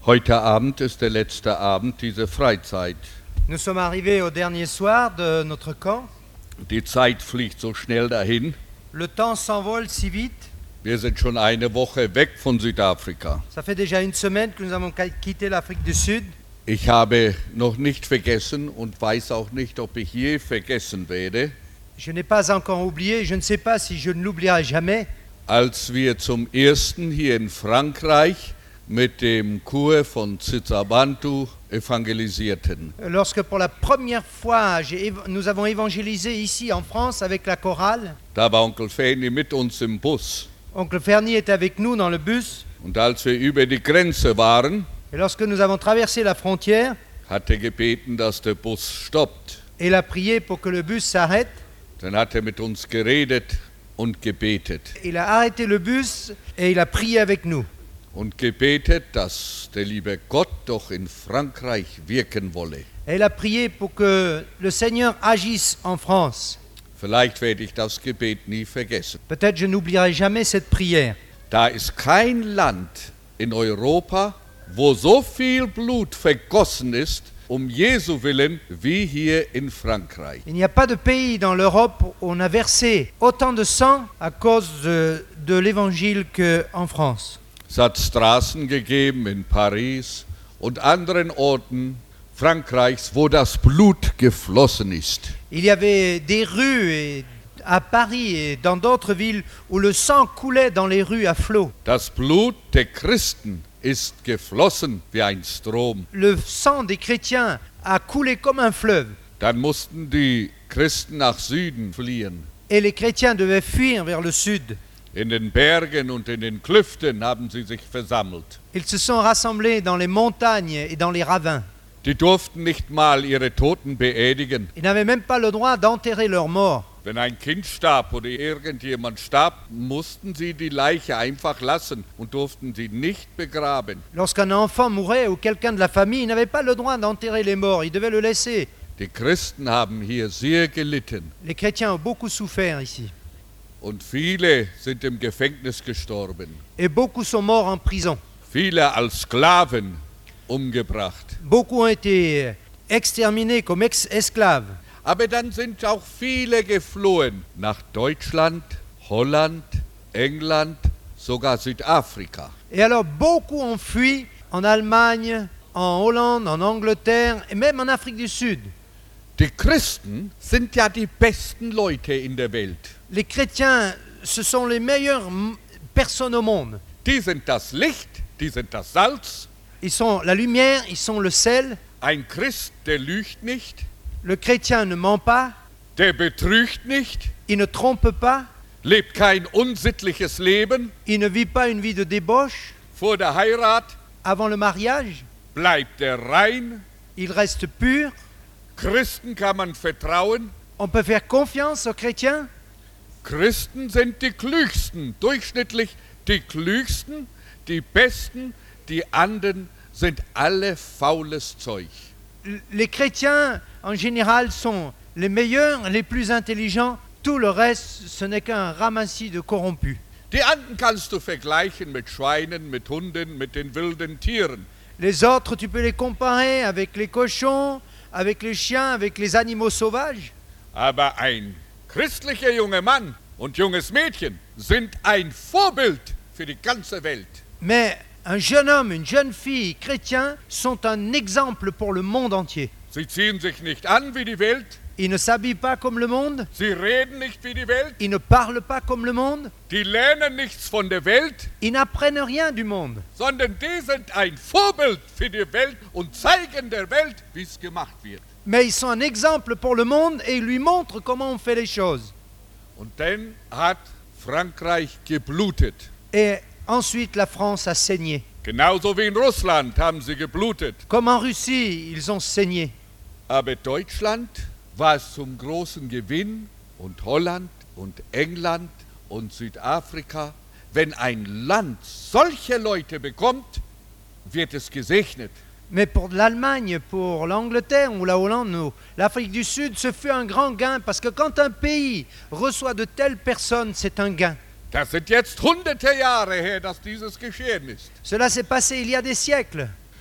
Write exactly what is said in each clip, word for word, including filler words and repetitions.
Heute Abend ist der letzte Abend dieser Freizeit. Nous sommes arrivés au dernier soir de notre camp. Die Zeit fliegt so schnell dahin. Le temps s'envole si vite. Wir sind schon eine Woche weg von Südafrika. Ça fait déjà une semaine que nous avons quitté l'Afrique du Sud. Ich habe noch nicht vergessen und weiß auch nicht, ob ich je vergessen werde, Je n'ai pas encore oublié, je ne sais pas si je ne l'oublierai jamais. als wir zum ersten hier in Frankreich mit dem Chor von Tsitsabantu evangelisierten. Lorsque pour la première fois, j'ai, nous avons évangélisé ici en France avec la chorale. Da war Onkel Feni mit uns im Bus. Oncle Fernie est avec nous dans le bus. Und als wir über die Grenze waren, Et lorsque nous avons traversé la frontière, hat er gebeten, dass der Bus stoppt. il a prié pour que le bus s'arrête. Dann hat er mit uns geredet und gebetet. Il a arrêté le bus et il a prié avec nous. Und gebetet, dass der liebe Gott doch in Frankreich wirken wolle. Et il a prié pour que le Seigneur agisse en France. Vielleicht werde ich das Gebet nie vergessen. Peut-être je n'oublierai jamais cette prière. Da ist kein Land in Europa, wo so viel Blut vergossen ist, um Jesu willen, wie hier in Frankreich. Il n'y a pas de pays dans l'Europe où on a versé autant de sang à cause de, de l'évangile qu'en France. Es hat Straßen gegeben in Paris und anderen Orten Frankreichs, wo das Blut geflossen ist. Il y avait des rues et, à Paris et dans d'autres villes où le sang coulait dans les rues à flot. Das Blut der Christen ist geflossen wie ein Strom. Le sang des chrétiens a coulé comme un fleuve. Dann mussten die Christen nach Süden fliehen. Et les chrétiens devaient fuir vers le sud. In den Bergen und in den Klüften haben sie sich versammelt. Ils se sont rassemblés dans les montagnes et dans les ravins. Die durften nicht mal ihre Toten beerdigen. Ils n'avaient même pas le droit d'enterrer leurs morts. Wenn ein Kind starb oder irgendjemand starb, mussten sie die Leiche einfach lassen und durften sie nicht begraben. Lorsqu'un enfant mourait ou quelqu'un de la famille, ils n'avaient pas le droit d'enterrer les morts, ils devaient le laisser. Die Christen haben hier sehr gelitten Les chrétiens ont beaucoup souffert ici. und viele sind im Gefängnis gestorben. Et beaucoup sont morts en prison. Viele als Sklaven umgebracht. Beaucoup ont été exterminés comme ex- esclaves. Aber dann sind auch viele geflohen nach Deutschland, Holland, England, sogar Südafrika. Et alors beaucoup ont fui en Allemagne, en Hollande, en Angleterre et même en Afrique du Sud. Die Christen sind ja die besten Leute in der Welt. Les chrétiens, ce sont les meilleures m- personnes au monde. Die sind das Licht, die sind das Salz. Ils sont la lumière, ils sont le sel. Ein Christ, der lügt nicht, Le chrétien ne ment pas, der betrügt nicht, il ne trompe pas, lebt kein unsittliches Leben. il ne vit pas une vie de débauche. Vor der Heirat Avant le mariage, bleibt er rein. il reste pur. Christen kann man vertrauen. On peut faire confiance aux chrétiens. Christen sind die Klügsten, durchschnittlich die Klügsten, die Besten, die anderen sind alle faules Zeug. Les chrétiens, en général, sont les meilleurs, les plus intelligents. Tout le reste, ce n'est qu'un ramassis de corrompus. Die anderen kannst du vergleichen mit Schweinen, mit Hunden, mit den wilden Tieren. Les autres, tu peux les comparer avec les cochons, avec les chiens, avec les animaux sauvages. Aber ein christlicher junger Mann und junges Mädchen sind ein Vorbild für die ganze Welt. Mais un jeune homme, une jeune fille chrétiens sont un exemple pour le monde entier. Sie ziehen sich nicht an wie die Welt, Ils ne s'habillent pas comme le monde, sie reden nicht wie die Welt, ils ne parlent pas comme le monde, die lernen nichts von der Welt, ils n'apprennent rien du monde. sondern die sind ein Vorbild für die Welt und zeigen der Welt, wie es gemacht wird. Mais ils sont un exemple pour le monde et ils lui montrent comment on fait les choses. Und dann hat Frankreich geblutet. Et ensuite, la France a saigné. Genauso wie in Russland haben sie geblutet. Comme en Russie, ils ont saigné. Aber Deutschland war es zum großen Gewinn und Holland und England und Südafrika. Wenn ein Land solche Leute bekommt, wird es gesegnet. Mais pour l'Allemagne, pour l'Angleterre ou la Hollande, ou l'Afrique du Sud, ce fut un grand gain parce que quand un pays reçoit de telles personnes, c'est un gain. Das sind jetzt hunderte Jahre her, dass dieses geschehen ist. Cela s'est passé il y a des siècles.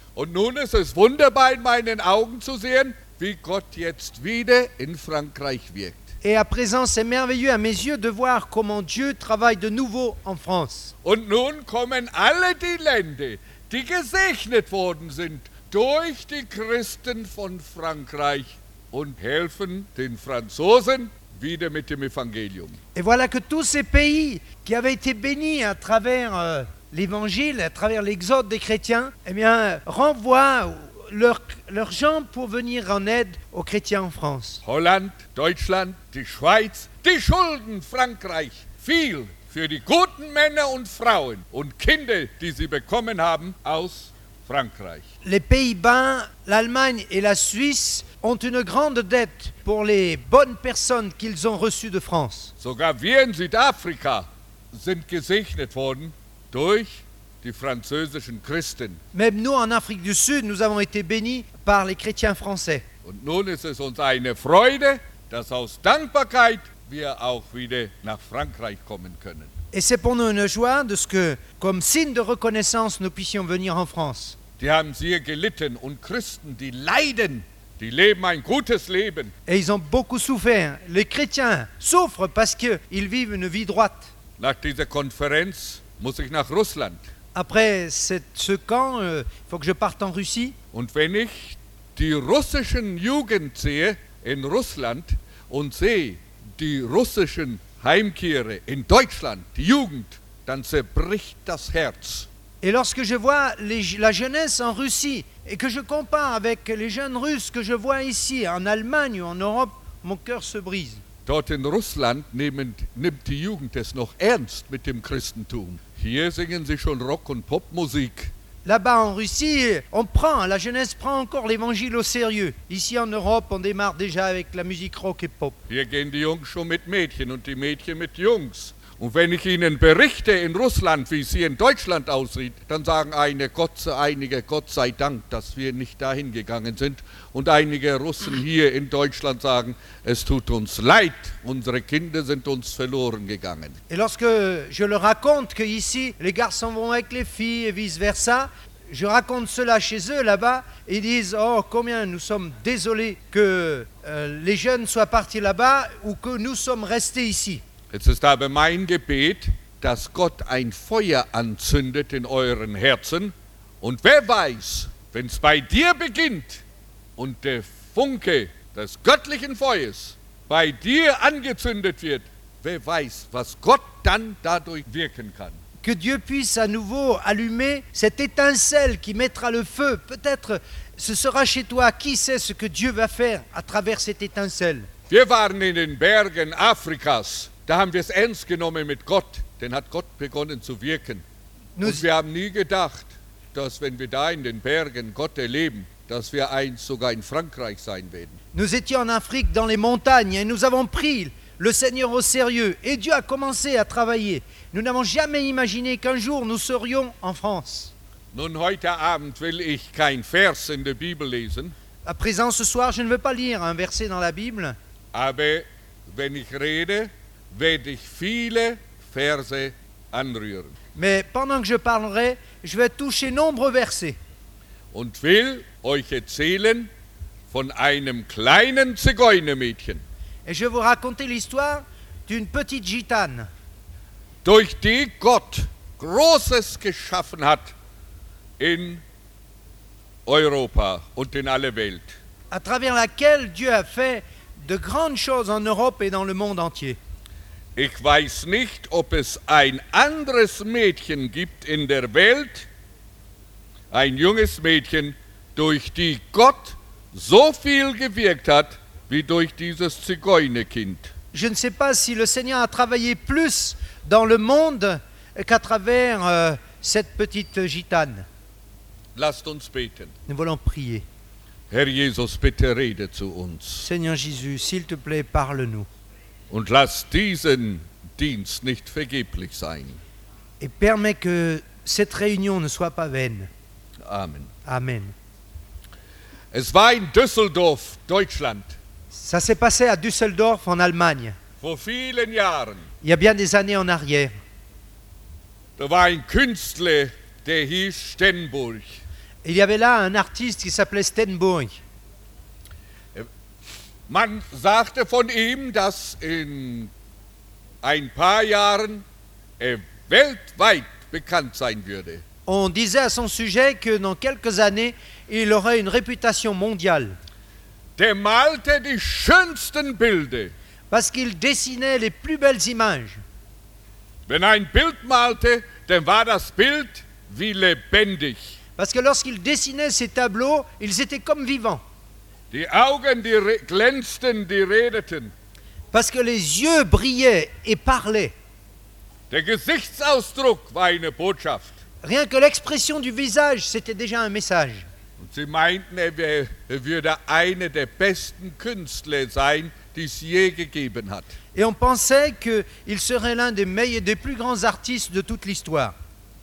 Und nun ist es wunderbar in meinen Augen zu sehen, wie Gott jetzt wieder in Frankreich wirkt. Et à présent, c'est merveilleux à mes yeux de voir comment Dieu travaille de nouveau en France. Und nun kommen alle die Länder, die gesegnet worden sind durch die Christen von Frankreich und helfen den Franzosen wieder mit dem Evangelium. Et voilà que tous ces pays qui avaient été bénis à travers euh, l'évangile, à travers l'exode des chrétiens, eh bien, renvoient leurs leurs gens pour venir en aide aux chrétiens en France. Holland, Deutschland, die Schweiz, die schulden Frankreich viel für die guten Männer und Frauen und Kinder, die sie bekommen haben aus Frankreich. Les Pays-Bas, l'Allemagne et la Suisse ont une grande dette pour les bonnes personnes qu'ils ont reçues de France. Sogar wir in Südafrika sind gesegnet worden durch die französischen Christen. Même nous, en Afrique du Sud, nous avons été bénis par les chrétiens français. Und nun ist es uns eine Freude, dass aus Dankbarkeit wir auch wieder nach Frankreich kommen können. Et c'est pour nous une joie de ce que, comme signe de reconnaissance, nous puissions venir en France. Die haben sehr gelitten und Christen, die leiden, die leben ein gutes Leben. Et ils ont beaucoup souffert. Les chrétiens souffrent parce qu'ils vivent une vie droite. Nach dieser Konferenz muss ich nach Russland. Après cette, ce camp, euh, il faut que je parte en Russie. Und wenn ich die russischen Jugend sehe in Russland und sehe die russischen Heimkehrer in Deutschland, die Jugend, dann zerbricht das Herz. Et lorsque je vois les, la jeunesse en Russie et que je compare avec les jeunes Russes que je vois ici, en Allemagne ou en Europe, mon cœur se brise. Dort in Russland nehmen, nimmt die Jugend es noch ernst mit dem Christentum. Hier singen sie schon Rock- und Popmusik. Là-bas en Russie, on prend, la jeunesse prend encore l'évangile au sérieux. Ici en Europe, on démarre déjà avec la musique rock et pop. Hier gehen die Jungs schon mit Mädchen und die Mädchen mit Jungs. Und wenn ich Ihnen berichte in Russland, wie es hier in Deutschland aussieht, dann sagen eine Gott, einige, Gott sei Dank, dass wir nicht dahin gegangen sind. Und einige Russen hier in Deutschland sagen, es tut uns leid, unsere Kinder sind uns verloren gegangen. Et lorsque je leur raconte que ici, les garçons vont avec les filles et vice-versa, je raconte cela chez eux là-bas, et ils disent « Oh, combien nous sommes désolés que euh, les jeunes soient partis là-bas ou que nous sommes restés ici. » Jetzt ist aber mein Gebet, dass Gott ein Feuer anzündet in euren Herzen. Und wer weiß, wenn es bei dir beginnt und der Funke des göttlichen Feuers bei dir angezündet wird, wer weiß, was Gott dann dadurch wirken kann. Que Dieu puisse à nouveau allumer cette étincelle qui mettra le feu. Peut-être ce sera chez toi. Qui sait ce que Dieu va faire à travers cette étincelle? Wir waren in den Bergen Afrikas. Da haben wir es ernst genommen mit Gott, denn hat Gott begonnen zu wirken. Und wir haben nie gedacht, dass wenn wir da in den Bergen Gott erleben, dass wir einst sogar in Frankreich sein werden. Nous étions en Afrique dans les montagnes et nous avons pris le Seigneur au sérieux et Dieu a commencé à travailler. Nous n'avons jamais imaginé qu'un jour nous serions en France. Nun, heute Abend will ich kein Vers in der Bibel lesen. À présent, ce soir, je ne veux pas lire un verset dans la Bible. Aber wenn ich rede, werde ich viele Verse anrühren. Mais pendant que je parlerai, je vais toucher nombreux versets. Und will euch erzählen von einem kleinen Zigeunermädchen, Et je vais vous raconter l'histoire d'une petite gitane, durch die Gott Großes geschaffen hat in Europa und in aller Welt. à travers laquelle Dieu a fait de grandes choses en Europe et dans le monde entier. Ich weiß nicht, ob es ein anderes Mädchen gibt in der Welt, ein junges Mädchen, durch die Gott so viel gewirkt hat, wie durch dieses Zigeunerkind. Je ne sais pas si le Seigneur a travaillé plus dans le monde qu'à travers euh, cette petite gitane. Lasst uns beten. Nous voulons prier. Herr Jesus, bitte rede zu uns Seigneur Jésus, s'il te plaît, parle-nous. und lass diesen Dienst nicht vergeblich sein. Et permets que cette réunion ne soit pas vaine. Amen. Amen. Es war in Düsseldorf, Deutschland, Ça s'est passé à Düsseldorf, en Allemagne, vor vielen Jahren. il y a bien des années en arrière. Da war ein Künstler, der hieß Stenburg. Il y avait là un artiste qui s'appelait Stenbourg. Man sagte von ihm, dass in ein paar Jahren er weltweit bekannt sein würde. On disait à son sujet que dans quelques années, il aurait une réputation mondiale. Der malte die schönsten Bilder. Parce qu'il dessinait les plus belles images. Wenn er ein Bild malte, dann war das Bild wie lebendig. Parce que lorsqu'il dessinait ces tableaux, ils étaient comme vivants. Die Augen, die re- glänzten, die redeten. Parce que les yeux brillaient et parlaient. Der Gesichtsausdruck war eine Botschaft. Rien que l'expression du visage, c'était déjà un message. Und sie meinten, er, wär, er würde einer der besten Künstler sein, die es je gegeben hat. Et on pensait qu'il serait l'un des meilleurs, des plus grands artistes de toute l'histoire.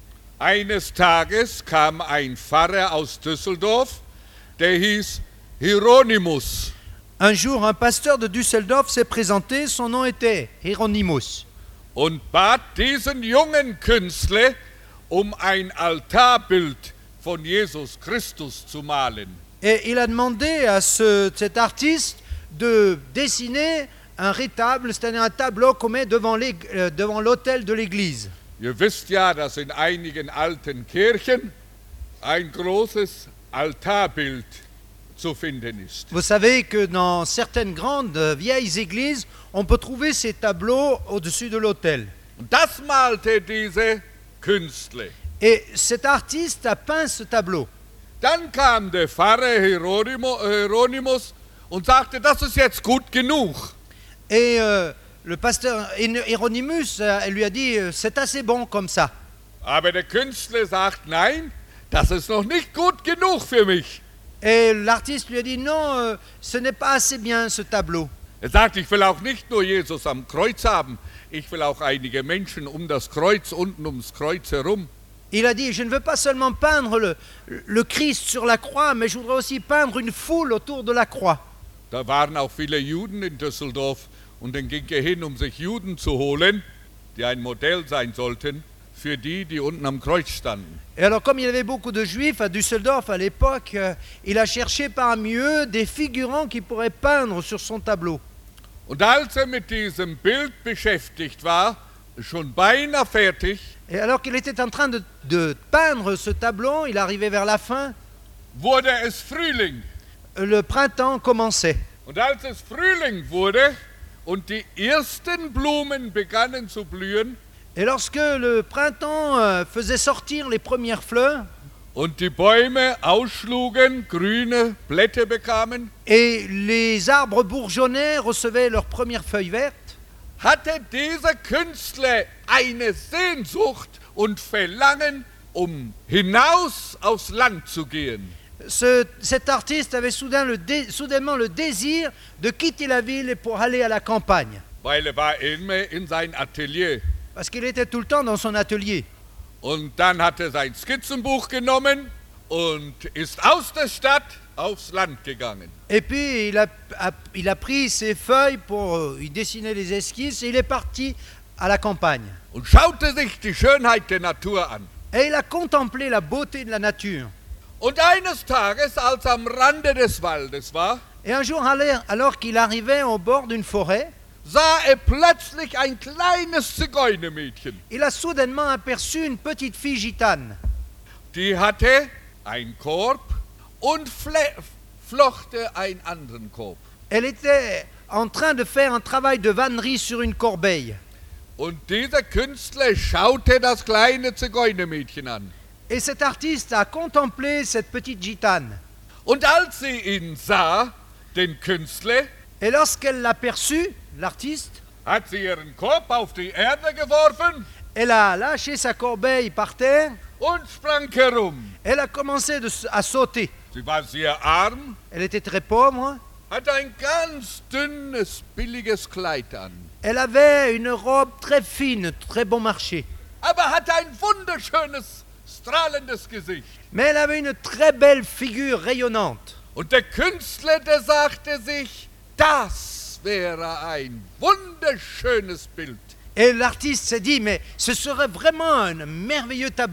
Eines Tages kam ein Pfarrer aus Düsseldorf, der hieß Hieronymus. Un jour, un pasteur de Düsseldorf s'est présenté, son nom était Hieronymus. Und bat diesen jungen Künstler, um ein Altarbild von Jesus Christus zu malen. Et il a demandé à ce, cet artiste de dessiner un rétable, c'est-à-dire un tableau qu'on met devant, l'ég- euh, devant l'autel de l'église. Ihr wisst ja, dass in einigen alten Kirchen ein großes Altarbild zu finden ist. Vous savez que dans certaines grandes, euh, vieilles églises, on peut trouver ces tableaux au-dessus de l'autel. Und das malte dieser Künstler. Et cet artiste a peint ce tableau. Dann kam der Pfarrer Hieronymo- Hieronymus und sagte, das ist jetzt gut genug. Et euh, le pasteur Hieronymus euh, lui a dit, euh, c'est assez bon comme ça. Aber der Künstler sagt, nein, das ist noch nicht gut genug für mich. Et l'artiste lui a dit, non, euh, ce n'est pas assez bien ce tableau. Er sagt, ich will auch nicht nur Jesus am Kreuz haben, ich will auch einige Menschen um das Kreuz, unten ums Kreuz herum. Il a dit, je ne veux pas seulement peindre le, le Christ sur la croix, mais je voudrais aussi peindre une foule autour de la croix. Da waren auch viele Juden in Düsseldorf und dann ging er hin, um sich Juden zu holen, die ein Modell sein sollten für die, die unten am Kreuz standen. Et alors, comme il y avait beaucoup de juifs à Düsseldorf à l'époque, euh, il a cherché parmi eux des figurants qui pourraient peindre sur son tableau. Und als er mit diesem Bild beschäftigt war, schon beinahe fertig, Et alors qu'il était en train de, de peindre ce tableau, il arrivait vers la fin, wurde es Frühling. le printemps commençait. Und als es Frühling wurde und die ersten Blumen begannen zu blühen Et lorsque le printemps euh, faisait sortir les premières fleurs, und die Bäume ausschlugen, grüne Blätter bekamen, et les arbres bourgeonnaient, recevaient leurs premières feuilles vertes, hatte dieser Künstler eine Sehnsucht und Verlangen, um hinaus aufs Land zu gehen. ce, cet artiste avait soudain le dé- soudainement le désir de quitter la ville et pour aller à la campagne. Weil er war immer in sein Atelier. Parce qu'il était tout le temps dans son atelier. Und dann hat er sein Skizzenbuch genommen und ist aus der Stadt aufs Land gegangen. Et puis il a, a- il a pris ses feuilles pour euh, y dessiner les esquisses et il est parti à la campagne. Und schaute sich die Schönheit der Natur an. Et il a contemplé la beauté de la nature. Und eines Tages, als er am Rande des Waldes war, Et un jour, alors alors qu'il arrivait au bord d'une forêt, sah er plötzlich ein kleines Zigeunermädchen. il a soudainement aperçu une petite fille gitane. Die hatte einen Korb und fle- flochte einen anderen Korb. Elle était en train de faire un travail de vannerie sur une corbeille. Und dieser Künstler schaute das kleine Zigeunermädchen an. Et cet artiste a contemplé cette petite gitane. Und als sie ihn sah, den Künstler, Et lorsqu'elle l'a aperçu, l'artiste, hat sie ihren Korb auf die Erde geworfen elle a lâché sa corbeille par terre. und sprang herum. Elle a commencé de s- à sauter. Sie war sehr arm, Elle était très pauvre. hatte ein ganz dünnes, billiges Kleid an, Elle avait une robe très fine, très bon marché. aber hatte ein wunderschönes, strahlendes Gesicht. Mais elle avait une très belle figure rayonnante. Und der Künstler, der sagte sich, das wäre ein wunderschönes Bild. Et l'artiste s'est dit, mais ce serait vraiment un merveilleux tableau.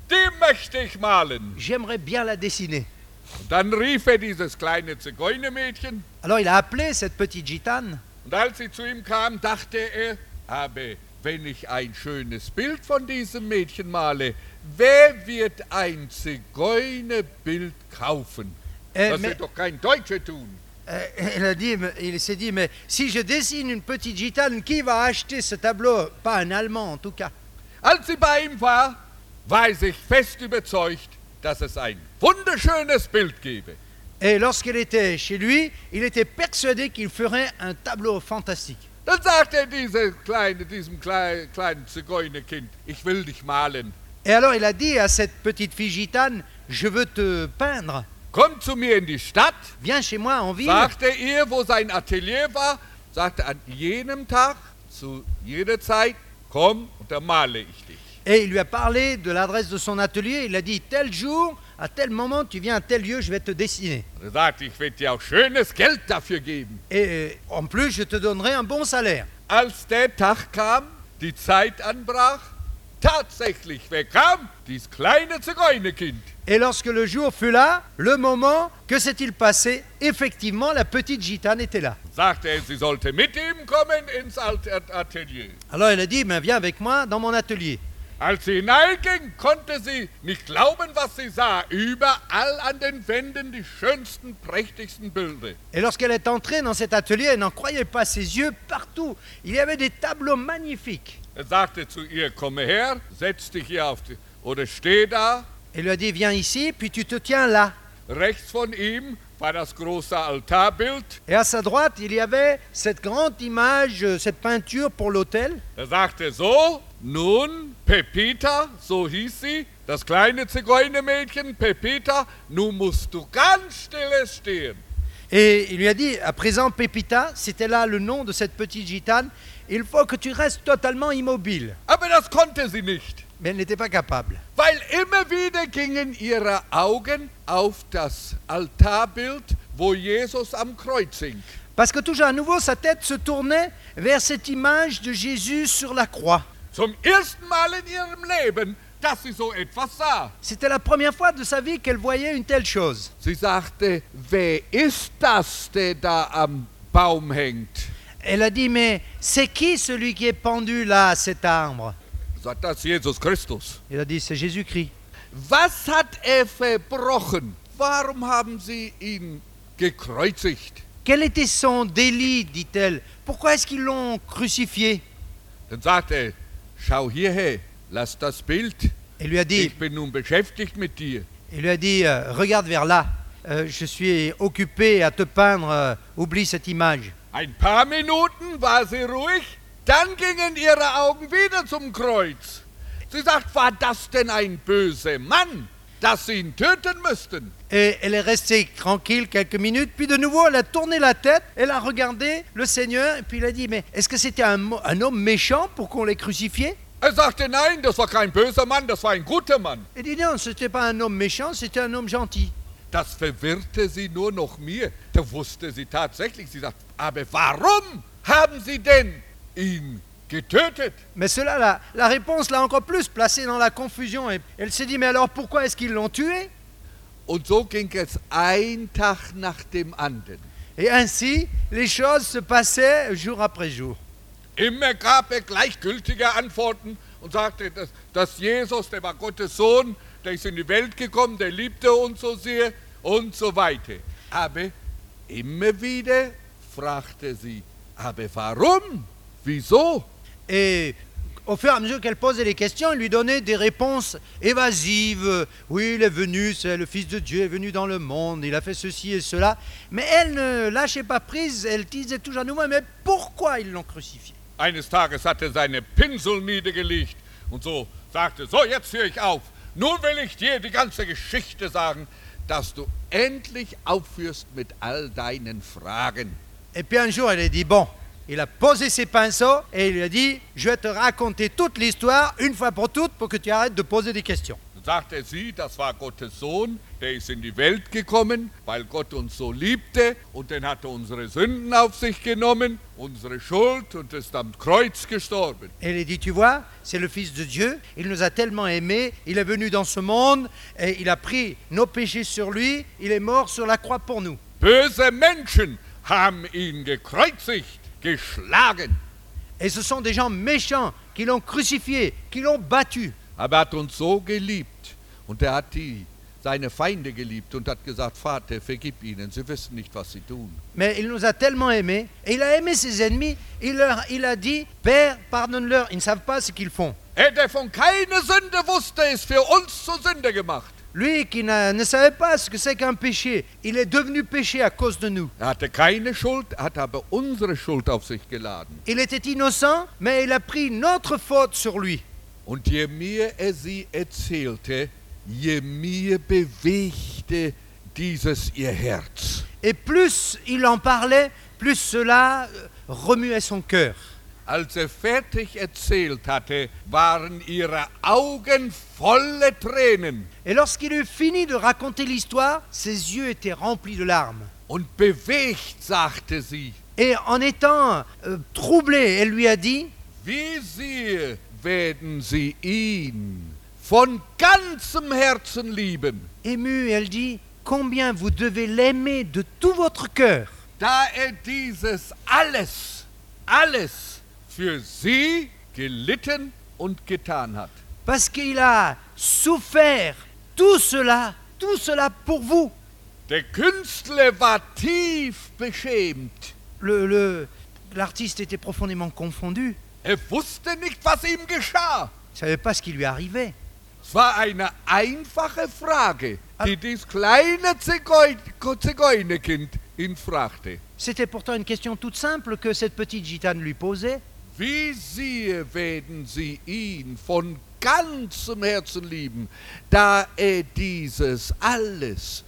die möchte ich malen. J'aimerais bien la dessiner. Und dann rief er dieses kleine Zigeunermädchen. Alors il a appelé cette petite gitane. Und als sie zu ihm kam, dachte er, aber wenn ich ein schönes Bild von diesem Mädchen male, wer wird ein Zigeunerbild kaufen? Eh, Das mais- wird doch kein Deutscher tun. Euh, il, a dit, mais- il s'est dit, mais si je dessine une petite gitane, qui va acheter ce tableau? Pas un Allemand en tout cas. Als sie bei ihm war, war er sich fest überzeugt, dass es ein wunderschönes Bild gebe. Et lorsqu'elle était chez lui, il était persuadé qu'il ferait un tableau fantastique. Dann sagt er diese kleine, diesem klei- kleinen Zigeunerkind, ich will dich malen. Et alors il a dit à cette petite fille gitane, je veux te peindre. Komm zu mir in die Stadt, Viens chez moi en ville. sagte er ihr, wo sein Atelier war, sagte an jenem Tag, zu jeder Zeit, komm und dann male ich dich. Et il lui a parlé de l'adresse de son atelier. Il a dit, tel jour, à tel moment, tu viens à tel lieu, je vais te dessiner. Und er sagte, ich werde dir auch schönes Geld dafür geben. Et euh, en plus, je te donnerai un bon salaire. Als der Tag kam, die Zeit anbrach, tatsächlich, wer kam? Dieses kleine Zigeunerkind. Et lorsque le jour fut là, le moment, que s'est-il passé? Effectivement, la petite gitane était là. Sagte er, sie sollte mit ihm kommen ins Alt- Atelier. Alors elle a dit, ben, viens avec moi dans mon atelier. Als sie hineinging, konnte sie nicht glauben, was sie sah. Überall an den Wänden die schönsten, prächtigsten Bilder. Et lorsqu'elle est entrée dans cet atelier, elle n'en croyait pas ses yeux partout. Il y avait des tableaux magnifiques. Er sagte zu ihr, komme her, setz dich hier auf die, oder steh da. Elle lui a dit, viens ici, puis tu te tiens là. Rechts von ihm war das große Altarbild. Et à sa droite, il y avait cette grande image, euh, cette peinture pour l'autel. Er sagte so, nun, Pepita, so hieß sie, das kleine Zigeunermädchen, Pepita, nun musst du ganz stille stehen. Et il lui a dit, à présent, Pepita, c'était là le nom de cette petite gitane, il faut que tu restes totalement immobile. Aber das konnte sie nicht, Mais elle n'était pas capable. weil immer wieder gingen ihre Augen auf das Altarbild, wo Jesus am Kreuz hing. Parce que toujours à nouveau, sa tête se tournait vers cette image de Jésus sur la croix. Zum ersten Mal in ihrem Leben, dass sie so etwas sah. C'était la première fois de sa vie qu'elle voyait une telle chose. Sie sagte, wer ist das, der da am Baum hängt? Elle a dit, mais c'est qui celui qui est pendu là à cet arbre? Sagt das Jesus Christus. Il a dit, c'est Jésus-Christ. Was hat er verbrochen? Warum haben sie ihn gekreuzigt? Quel était son délit, dit-elle? Pourquoi est-ce qu'ils l'ont crucifié? Dann sagt er, schau hierher, lass das Bild. Elle lui a dit, Ich bin nun beschäftigt mit dir. il lui a dit euh, regarde vers là. Euh, je suis occupé à te peindre. euh, oublie cette image. Ein paar Minuten war sie ruhig, dann gingen ihre Augen wieder zum Kreuz. Sie sagt, war das denn ein böser Mann, dass sie ihn töten müssten? Et elle est restée tranquille quelques minutes, puis de nouveau elle a tourné la tête, elle a regardé le Seigneur, et puis elle a dit, mais est-ce que c'était un, mo- un homme méchant pour qu'on l'ait crucifié? Er sagte, nein, das war kein böser Mann, das war ein guter Mann. Elle dit non, c'était pas un homme méchant, c'était un homme gentil. Das verwirrte sie nur noch mehr. Da wusste sie tatsächlich, sie sagt, aber warum haben sie denn ihn getötet? Mais cela, la, la réponse l'a encore plus placée dans la confusion. Et elle s'est dit, mais alors pourquoi est-ce qu'ils l'ont tué? Und so ging es ein Tag nach dem anderen. Et ainsi, les choses se passaient jour après jour. Immer gab er gleichgültige Antworten und sagte, dass, dass Jesus, der war Gottes Sohn, der ist in die Welt gekommen, der liebte uns so sehr und so weiter. Aber immer wieder fragte sie, aber warum? Wieso? Et au fur et à mesure qu'elle posait les questions, il lui donnait des réponses évasives. Oui, il est venu, c'est le Fils de Dieu, est venu dans le monde, il a fait ceci et cela. Mais elle ne lâchait pas prise, elle disait toujours à nous, mais pourquoi ils l'ont crucifié? Eines Tages hat er seine Pinsel niedergelegt und so sagte, so jetzt höre ich auf. Nun will ich dir die ganze Geschichte sagen, dass du endlich aufhörst mit all deinen Fragen. Et puis un jour, elle a dit, bon, il a posé ses pinceaux et il lui a dit, je vais te raconter toute l'histoire une fois pour toutes pour que tu arrêtes de poser des questions. Dann sagte sie, das war Gottes Sohn, der ist in die Welt gekommen, weil Gott uns so liebte und dann hat er unsere Sünden auf sich genommen, unsere Schuld und ist am Kreuz gestorben. Et elle dit, tu vois, c'est le Fils de Dieu, il nous a tellement aimés, il est venu dans ce monde, et il a pris nos péchés sur lui, il est mort sur la croix pour nous. Böse Menschen haben ihn gekreuzigt, geschlagen. Et ce sont des gens méchants qui l'ont crucifié, qui l'ont battu. Aber er hat uns so geliebt und er hat die, seine Feinde geliebt und hat gesagt, Vater, vergib ihnen, sie wissen nicht, was sie tun. Mais il nous a tellement aimés, et il a aimé ses ennemis, il, leur, il a dit, Père, pardonne-leur, ils ne savent pas ce qu'ils font. Er, der von keiner Sünde wusste, ist für uns zur Sünde gemacht. Lui qui n'a, ne savait pas ce que c'est qu'un péché, il est devenu péché à cause de nous. Er hatte keine Schuld, er hat aber unsere Schuld auf sich geladen. Il était innocent, mais il a pris notre faute sur lui. Und je mehr er sie erzählte, je mehr bewegte dieses ihr Herz. Et plus il en parlait, plus cela remuait son cœur. Als er fertig erzählt hatte, waren ihre Augen volle Tränen. Et lorsqu'il eut fini de raconter l'histoire, ses yeux étaient remplis de larmes. Und bewegt, sagte sie, Et en étant euh, troublée, elle lui a dit, wie sehr werden sie ihn von ganzem Herzen lieben. émue, elle dit, combien vous devez l'aimer de tout votre cœur. Da er dieses alles, alles für sie gelitten und getan hat. Parce qu'il a souffert tout cela, tout cela pour vous. Der Künstler war tief beschämt. Le, le, l'artiste était profondément confondu. Er wusste nicht, was ihm geschah. Il ne savait pas ce qui lui arrivait. Es war eine einfache Frage, die dieses kleine Zigeu- Zigeunerkind ihn fragte. C'était pourtant une question toute simple que cette petite gitane lui posait. Wie sehr werden sie ihn von ganzem Herzen lieben, da er dieses alles,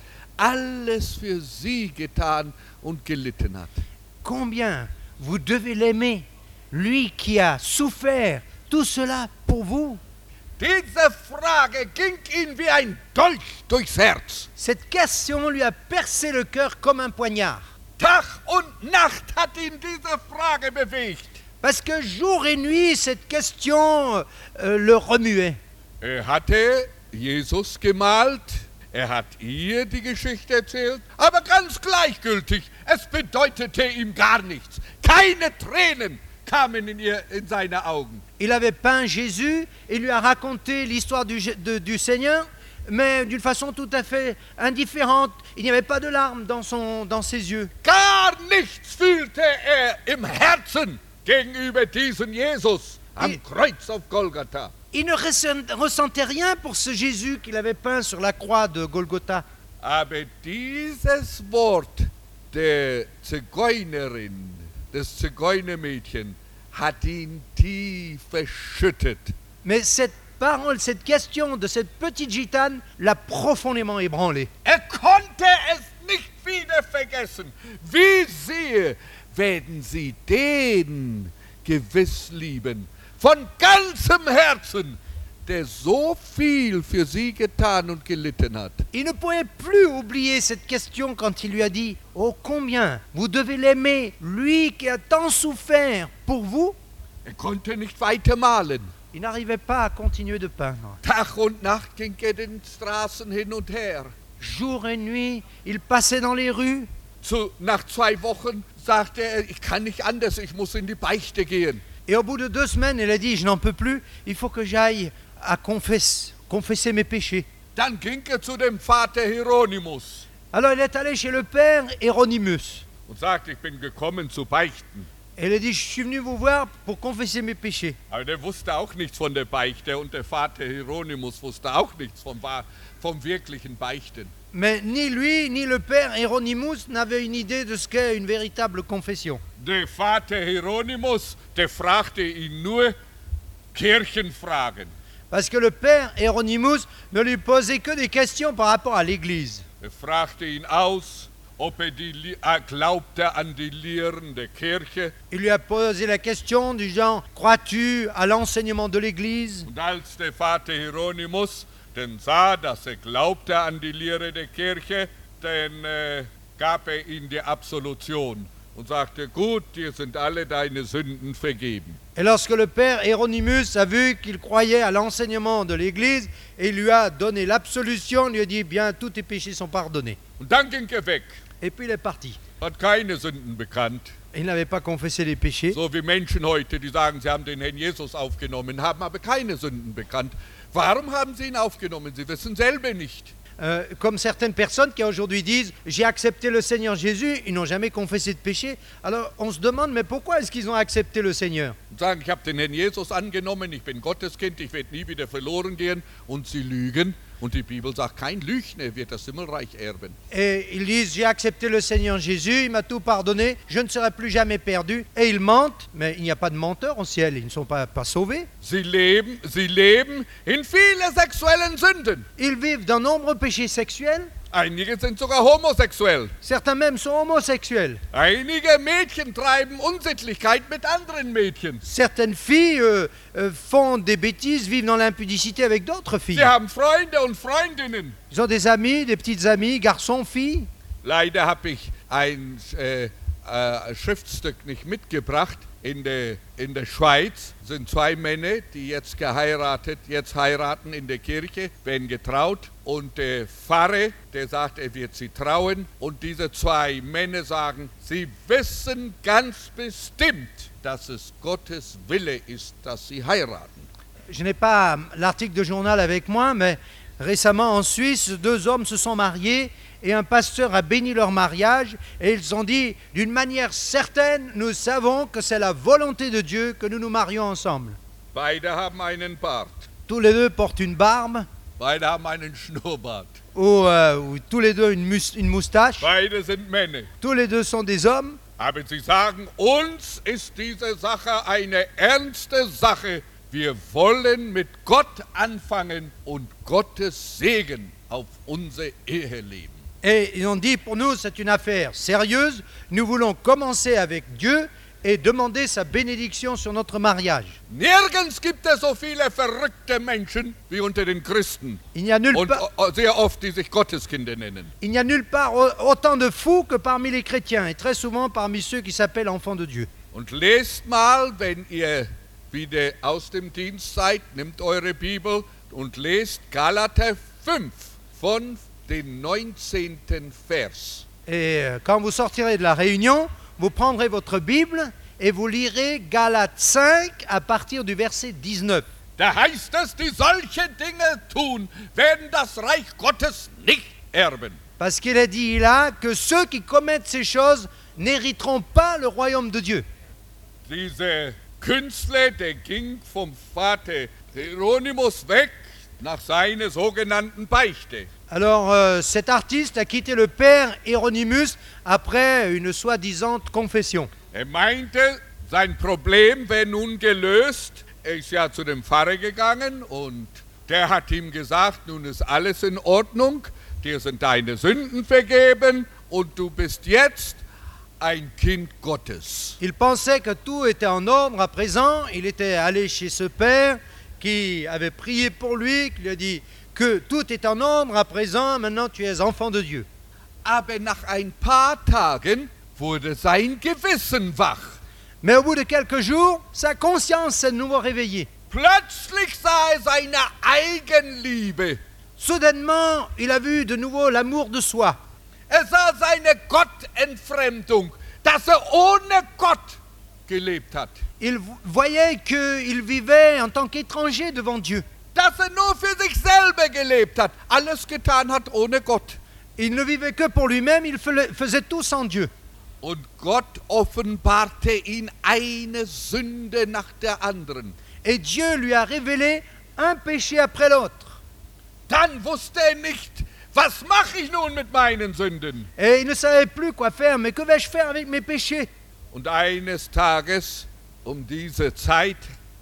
alles für sie getan und gelitten hat. Combien vous devez l'aimer, lui qui a souffert tout cela pour vous. Diese Frage ging ihm wie ein Dolch durchs Herz. Cette question lui a percé le cœur comme un poignard. Tag und Nacht hat ihn diese Frage bewegt. Parce que jour et nuit, cette question euh, le remuait. Er hatte Jesus gemalt, er hat ihr die Geschichte erzählt, aber ganz gleichgültig, es bedeutete ihm gar nichts. Keine Tränen kamen in, ihr, in seine Augen. Il avait peint Jésus, il lui a raconté l'histoire du, de- du Seigneur, mais d'une façon tout à fait indifférente. Il n'y avait pas de larmes dans, son, dans ses yeux. Gar nichts fühlte er im Herzen gegenüber diesem Jesus am Kreuz auf Golgatha. Il ne ressent- ressentait rien pour ce Jésus qu'il avait peint sur la croix de Golgotha. Aber dieses Wort der Zigeunerin, des Zigeunermädchen, hat ihn tief erschüttert. Mais cette parole, cette question de cette petite gitane l'a profondément ébranlé. Er konnte es nicht wieder vergessen. Wie sehr werden sie den gewiss lieben, von ganzem Herzen, der so viel für sie getan und gelitten hat. Il ne pouvait plus oublier cette question quand il lui a dit « Oh combien vous devez l'aimer, lui qui a tant souffert pour vous ?» Er konnte nicht weiter malen. Il n'arrivait pas à continuer de peindre. Tag und Nacht ging er den Straßen hin und her. Jour et nuit, il passait dans les rues. Zu, nach zwei Wochen sagte er, ich kann nicht anders, ich muss in die Beichte gehen. Et au bout de deux semaines, il a dit « Je n'en peux plus, il faut que j'aille à confesse- confesser mes péchés. Dann ging er zu dem Vater Hieronymus » Alors il est allé chez le père Hieronymus. und sagte, ich bin gekommen zu beichten. Et il a dit « Je suis venu vous voir pour confesser mes péchés. » Aber der wusste auch nichts von der Beichte und der Vater Hieronymus wusste auch nichts vom, vom wirklichen Beichten. Mais ni lui, ni le père Hieronymus n'avaient une idée de ce qu'est une véritable confession. Der Vater Hieronymus, der fragte ihn nur Kirchenfragen. Parce que le père Hieronymus ne lui posait que des questions par rapport à l'Église. Er fragte ihn aus, ob er die, er glaubte an die Lehren der Kirche. Il lui a posé la question du genre « Crois-tu à l'enseignement de l'Église ?» Und als der Vater Hieronymus denn sah, dass er glaubte an die Lehre der Kirche, dann äh, gab er ihm die Absolution und sagte, gut, dir sind alle deine Sünden vergeben. Et lorsque le père Hieronymus a vu qu'il croyait à l'enseignement de l'Église, et il lui a donné l'absolution, il lui a dit, bien, tous tes péchés sont pardonnés. Und dann ging er weg, Et puis il est parti. hat keine Sünden bekannt. Il n'avait pas confessé les péchés. So wie Menschen heute, die sagen, sie haben den Herrn Jesus aufgenommen, haben aber keine Sünden bekannt. Warum haben sie ihn aufgenommen? Sie wissen selber nicht. Euh, comme certaines personnes qui aujourd'hui disent « J'ai accepté le Seigneur Jésus », ils n'ont jamais confessé de péché. Alors on se demande, mais pourquoi est-ce qu'ils ont accepté le Seigneur? Und sagen, ich habe den Herrn Jesus angenommen, ich bin Gotteskind, ich werde nie wieder verloren gehen. Und sie lügen. Und die Bibel sagt, kein Lügner wird das Himmelreich erben. Et ils disent « J'ai accepté le Seigneur Jésus, il m'a tout pardonné, je ne serai plus jamais perdu ». Et ils mentent, mais il n'y a pas de menteurs au ciel, ils ne sont pas, pas sauvés. Sie leben, sie leben in vielen sexuellen Sünden. Ils vivent dans nombreux péchés sexuels, Einige sind sogar homosexuell. certains même sont homosexuels. Einige Mädchen treiben Unsittlichkeit mit anderen Mädchen. Certaines filles euh, euh, font des bêtises, vivent dans l'impudicité avec d'autres filles. Sie haben Freunde und Freundinnen. Ils ont des amis, des petites amies, garçons, filles. Leider habe ich ein äh, äh, Schriftstück nicht mitgebracht. In der, in der Schweiz sind zwei Männer, die jetzt geheiratet, jetzt heiraten in der Kirche, werden getraut. Und der Pfarrer, der sagt, er wird sie trauen. Und diese zwei Männer sagen, sie wissen ganz bestimmt, dass es Gottes Wille ist, dass sie heiraten. Je n'ai pas l'article de journal avec moi, mais récemment en Suisse, deux hommes se sont mariés et un pasteur a béni leur mariage et ils ont dit, d'une manière certaine, nous savons que c'est la volonté de Dieu que nous nous marions ensemble. Beide haben einen Bart. Tous les deux portent une barbe Beide haben einen Schnurrbart. ou, euh, ou tous les deux une, mus- une moustache. Beide sind Männer. Tous les deux sont des hommes. Aber sie sagen, uns ist diese Sache eine ernste Sache. Wir wollen mit Gott anfangen und Gottes Segen auf unser Eheleben. Et ils ont dit, pour nous, c'est une affaire sérieuse. Nous voulons commencer avec Dieu et demander sa bénédiction sur notre mariage. Nirgends gibt es so viele verrückte Menschen wie unter den Christen. Il n'y a nulle Und part, o- sehr oft, die sich Gotteskinder nennen. il n'y a nulle part au- autant de fous que parmi les chrétiens et très souvent parmi ceux qui s'appellent enfants de Dieu. Und lest mal, wenn ihr wieder aus dem Dienst seid, nehmt eure Bibel und lest Galater fünf von den neunzehnten Vers. Et euh, quand vous sortirez de la réunion, vous prendrez votre Bible et vous lirez Galates cinq à partir du verset dix-neuf. Da heißt es, die solche Dinge tun, werden das Reich Gottes nicht erben. Parce qu'il est dit là que ceux qui commettent ces choses n'hériteront pas le royaume de Dieu. Dieser Künstler, der ging vom Vater Hieronymus weg nach seiner sogenannten Beichte. Alors euh, cet artiste a quitté le père Hieronymus après une soi-disant confession. Er meinte, sein Problem wäre nun gelöst. Er ist ja zu dem Pfarrer gegangen und der hat ihm gesagt, nun ist alles in Ordnung, dir sind deine Sünden vergeben und du bist jetzt ein Kind Gottes. Il pensait que tout était en ordre à présent. Il était allé chez ce père qui avait prié pour lui, qui lui a dit que tout est en ordre à présent, maintenant tu es enfant de Dieu. Aber nach ein paar Tagen wurde sein Gewissen wach. Mais au bout de quelques jours, sa conscience s'est de nouveau réveillée. Plötzlich sah er seine Eigenliebe. Soudainement, il a vu de nouveau l'amour de soi. Er sah seine Gottentfremdung, dass er ohne Gott gelebt hat. Il vo- voyait qu'il vivait en tant qu'étranger devant Dieu. Dass er nur für sich selber gelebt hat, alles getan hat ohne Gott. Il ne vivait que pour lui-même, il fele- faisait tout sans Dieu. Und Gott offenbarte ihn eine Sünde nach der anderen. Et Dieu lui a révélé un péché après l'autre. Dann wusste er nicht, was mache ich nun mit meinen Sünden? Et il ne savait plus quoi faire, mais que vais-je faire avec mes péchés? Und eines Tages, um diese Zeit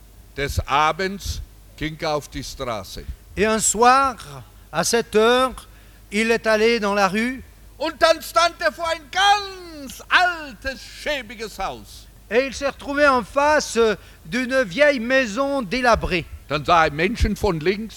des Abends, ging er auf die Straße. Et un soir, à cette heure, il est allé dans la rue Und dann stand er vor ein ganz altes, schäbiges Haus. et il s'est retrouvé en face euh, d'une vieille maison délabrée. Dann sah er Menschen von links,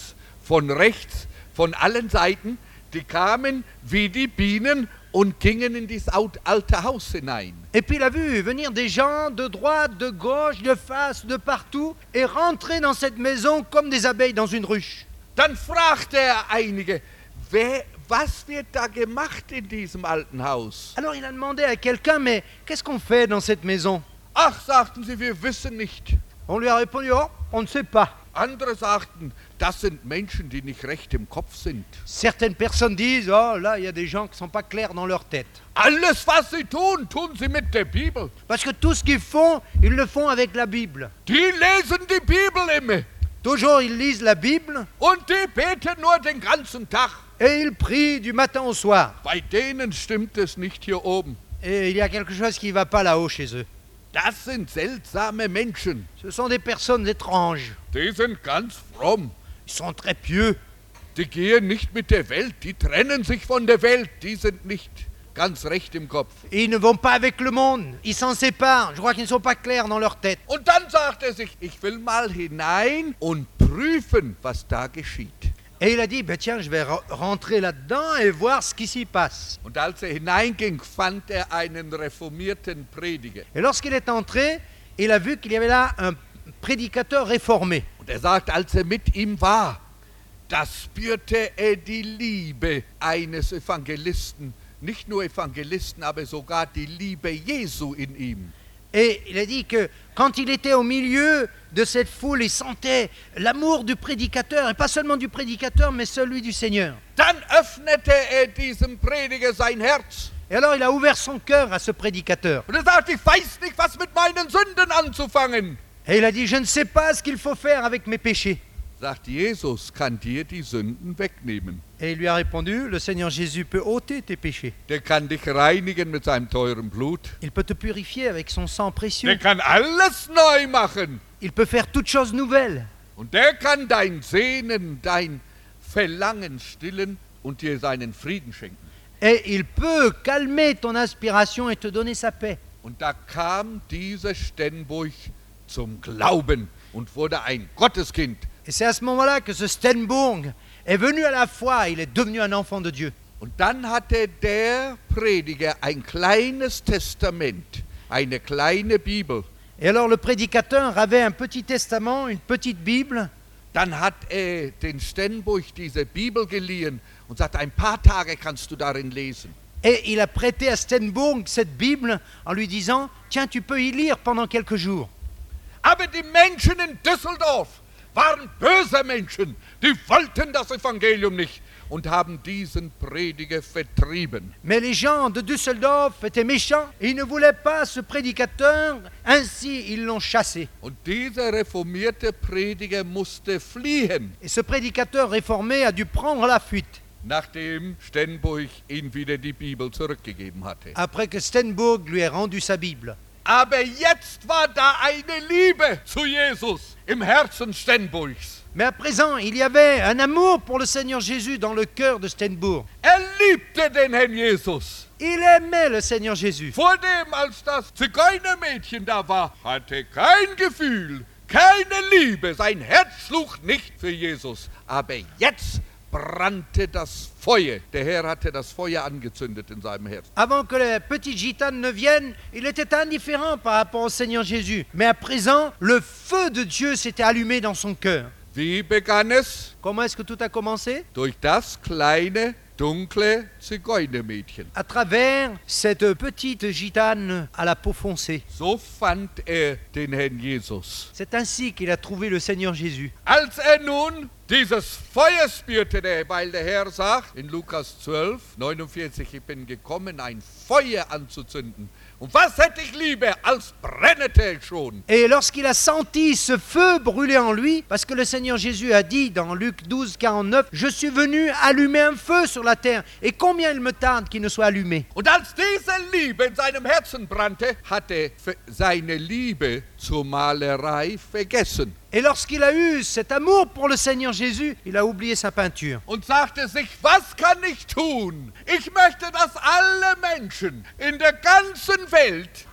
von rechts, von allen Seiten, die kamen wie die Bienen und gingen in dieses alte Haus hinein. Et puis il a vu venir des gens de droite, de gauche, de face, de partout et rentrer dans cette maison comme des abeilles dans une ruche. Dann fragte er einige, wer, was wird da gemacht in diesem alten Haus? Alors il a demandé à quelqu'un, mais qu'est-ce qu'on fait dans cette maison? Ach, sagten sie, wir wissen nicht. On lui a répondu, oh, on ne sait pas. Andere sagten, das sind Menschen, die nicht recht im Kopf sind. Certaines personnes disent, oh là, il y a des gens qui ne sont pas clairs dans leur tête. Alles, was sie tun, tun sie mit der Bibel. Parce que tout ce qu'ils font, ils le font avec la Bible. Die lesen die Bibel immer. Toujours, ils lisent la Bible Und die beten nur den ganzen Tag. et ils prient du matin au soir. Bei denen stimmt es nicht hier oben. Et il y a quelque chose qui ne va pas là-haut chez eux. Das sind seltsame Menschen. Ce sont des personnes étranges. Die sind ganz fromm. Ils sont très pieux. Die gehen nicht mit der Welt. Die trennen sich von der Welt. Die sind nicht ganz recht im Kopf. Et ils ne vont pas avec le monde. Ils s'en séparent. Je crois qu'ils ne sont pas clairs dans leur tête. Und dann sagt er sich, ich will mal hinein und prüfen, was da geschieht. Et il a dit, ben tiens, je vais re- rentrer là-dedans et voir ce qui s'y passe. Und als er hineinging, fand er einen reformierten Prediger. Et lorsqu'il est entré, il a vu qu'il y avait là un prédicateur réformé. Und er sagt, als er mit ihm war, da spürte er die Liebe eines Evangelisten. Nicht nur Evangelisten, aber sogar die Liebe Jesu in ihm. Et il a dit que quand il était au milieu de cette foule, il sentait l'amour du prédicateur, et pas seulement du prédicateur, mais celui du Seigneur. Dann öffnete er diesem Prediger sein Herz. Et alors il a ouvert son cœur à ce prédicateur. Und er sagt, ich weiß nicht, was mit meinen Sünden anzufangen. Et il a dit, je ne sais pas ce qu'il faut faire avec mes péchés. Sagt, Jesus kann dir die Sünden wegnehmen. Et il lui a répondu, le Seigneur Jésus peut ôter tes péchés. Der kann dich reinigen mit seinem teuren Blut. Il peut te purifier avec son sang précieux. Der kann alles neu machen. Il peut faire toutes choses nouvelles. Und der kann dein Sehnen, dein Verlangen stillen und dir seinen Frieden schenken. Et il peut calmer ton inspiration et te donner sa paix. Und da kam dieser Stenburg zum Glauben und wurde ein Gotteskind. Et c'est à ce moment-là que ce Stenbourg est venu à la foi, il est devenu un enfant de Dieu. Und dann hatte der Prediger ein kleines Testament, eine kleine Bibel. Et alors le prédicateur avait un petit testament, une petite Bible. Dann hat er den Stenburg diese Bibel geliehen und sagt, ein paar Tage kannst du darin lesen. Et il a prêté à Stenbourg cette Bible en lui disant, tiens, tu peux y lire pendant quelques jours. Aber die Menschen in Düsseldorf waren böse Menschen, die wollten das Evangelium nicht und haben diesen Prediger vertrieben. Mais les gens de Düsseldorf étaient méchants, et ils ne voulaient pas ce prédicateur, ainsi ils l'ont chassé. Und dieser reformierte Prediger musste fliehen, Et ce prédicateur réformé a dû prendre la fuite, nachdem Stenburg ihm wieder die Bibel zurückgegeben hatte. après que Stenbourg lui ait rendu sa Bible. Aber jetzt war da eine Liebe zu Jesus im Herzen Stenburgs. Mais à présent, il y avait un amour pour le Seigneur Jésus dans le cœur de Stenbourg. Er liebte den Herrn Jesus. Il aimait le Seigneur Jésus. Vor dem, als das Zigeunermädchen da war, hatte kein Gefühl, keine Liebe. Sein Herz schlug nicht für Jesus. Aber jetzt brannte das Feuer. Der Herr hatte das Feuer angezündet in seinem Herzen. Avant que les petites gitanes ne viennent, il était indifférent par rapport au Seigneur Jésus. Mais à présent, le feu de Dieu s'était allumé dans son cœur. Wie begann es? Comment est-ce que tout a commencé? Durch das kleine, dunkle Zigeunermädchen. À travers cette petite gitane à la peau foncée. So fand er den Herrn Jesus. C'est ainsi qu'il a trouvé le Seigneur Jésus. Als er nun dieses Feuer spürte, der, weil der Herr sagt in Lukas zwölf, neunundvierzig, ich bin gekommen, ein Feuer anzuzünden. Und was hätte ich lieber, als brennete er schon. Et lorsqu'il a senti ce feu brûler en lui, parce que le Seigneur Jésus a dit dans Luc douze, quarante-neuf, « Je suis venu allumer un feu sur la terre, et combien il me tarde qu'il ne soit allumé. » Und als diese Liebe in seinem Herzen brannte, hat er seine Liebe zur Malerei vergessen. Et lorsqu'il a eu cet amour pour le Seigneur Jésus, il a oublié sa peinture. Und sagte sich, was kann ich tun? Ich möchte, dass alle Menschen in der ganzen Welt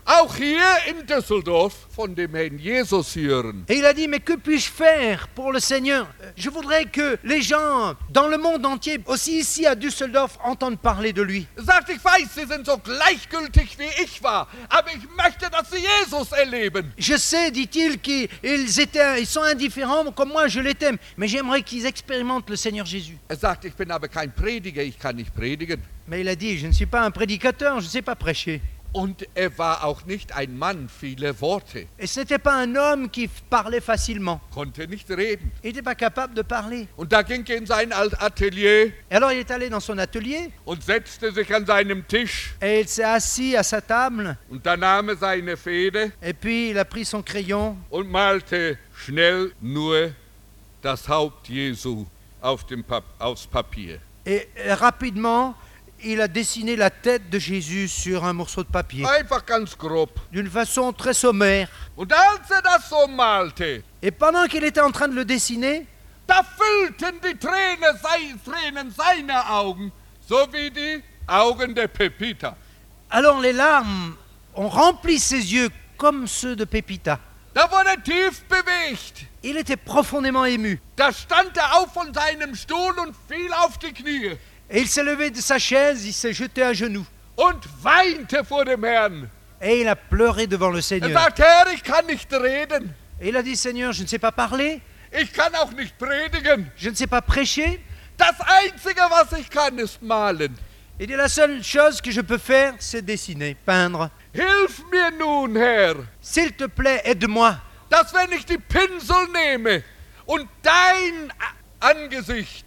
auch hier in Düsseldorf von dem Herrn Jesus hören. Et il a dit, mais que puis-je faire pour le Seigneur? Je voudrais que les gens dans le monde entier, aussi ici à Düsseldorf, entendent parler de lui. Er sagt, ich weiß, Sie sind so gleichgültig wie ich war, aber ich möchte, dass Sie Jesus erleben. Je sais, dit-il, qu'ils étaient, ils sont indifférents comme moi, je l'étais, mais j'aimerais qu'ils expérimentent le Seigneur Jésus. Er sagt, ich bin aber kein Prediger, ich kann nicht predigen. Mais il a dit, je ne suis pas un prédicateur, je ne sais pas prêcher. Und er war auch nicht ein Mann vieler Worte, Et ce n'était pas un homme qui parlait facilement. konnte nicht reden. Il n'était pas capable de parler. Und da ging er in sein Atelier Et alors il est allé dans son atelier und setzte sich an seinem Tisch et il s'est assis à sa table. und da nahm er seine Feder Et puis il a pris son crayon und malte schnell nur das Haupt Jesu auf dem Pap- aufs Papier. et rapidement il a dessiné la tête de Jésus sur un morceau de papier Einfach ganz grob. d'une façon très sommaire. Und als er das so malte, Et pendant qu'il était en train de le dessiner, da füllten die Tränen, sei, Tränen seiner Augen, so wie die Augen der Pepita. alors les larmes ont rempli ses yeux comme ceux de Pépita. Da wurde er tief bewegt. Il était profondément ému. Da stand er auf von seinem Stuhl und fiel auf die Knie Et il s'est levé de sa chaise, il s'est jeté à genoux. und weinte vor dem Herrn. Et il a pleuré devant le Er Seigneur. sagt, Herr, ich kann nicht reden. Et il a dit, Seigneur, je ne sais pas parler, Ich kann auch nicht predigen. je ne sais pas prêcher. Das Einzige, was ich kann, ist malen. Il dit, la seule chose que je peux faire, c'est dessiner, peindre. Hilf mir nun, Herr, S'il te plaît, aide-moi. dass wenn ich die Pinsel nehme und dein A- Angesicht,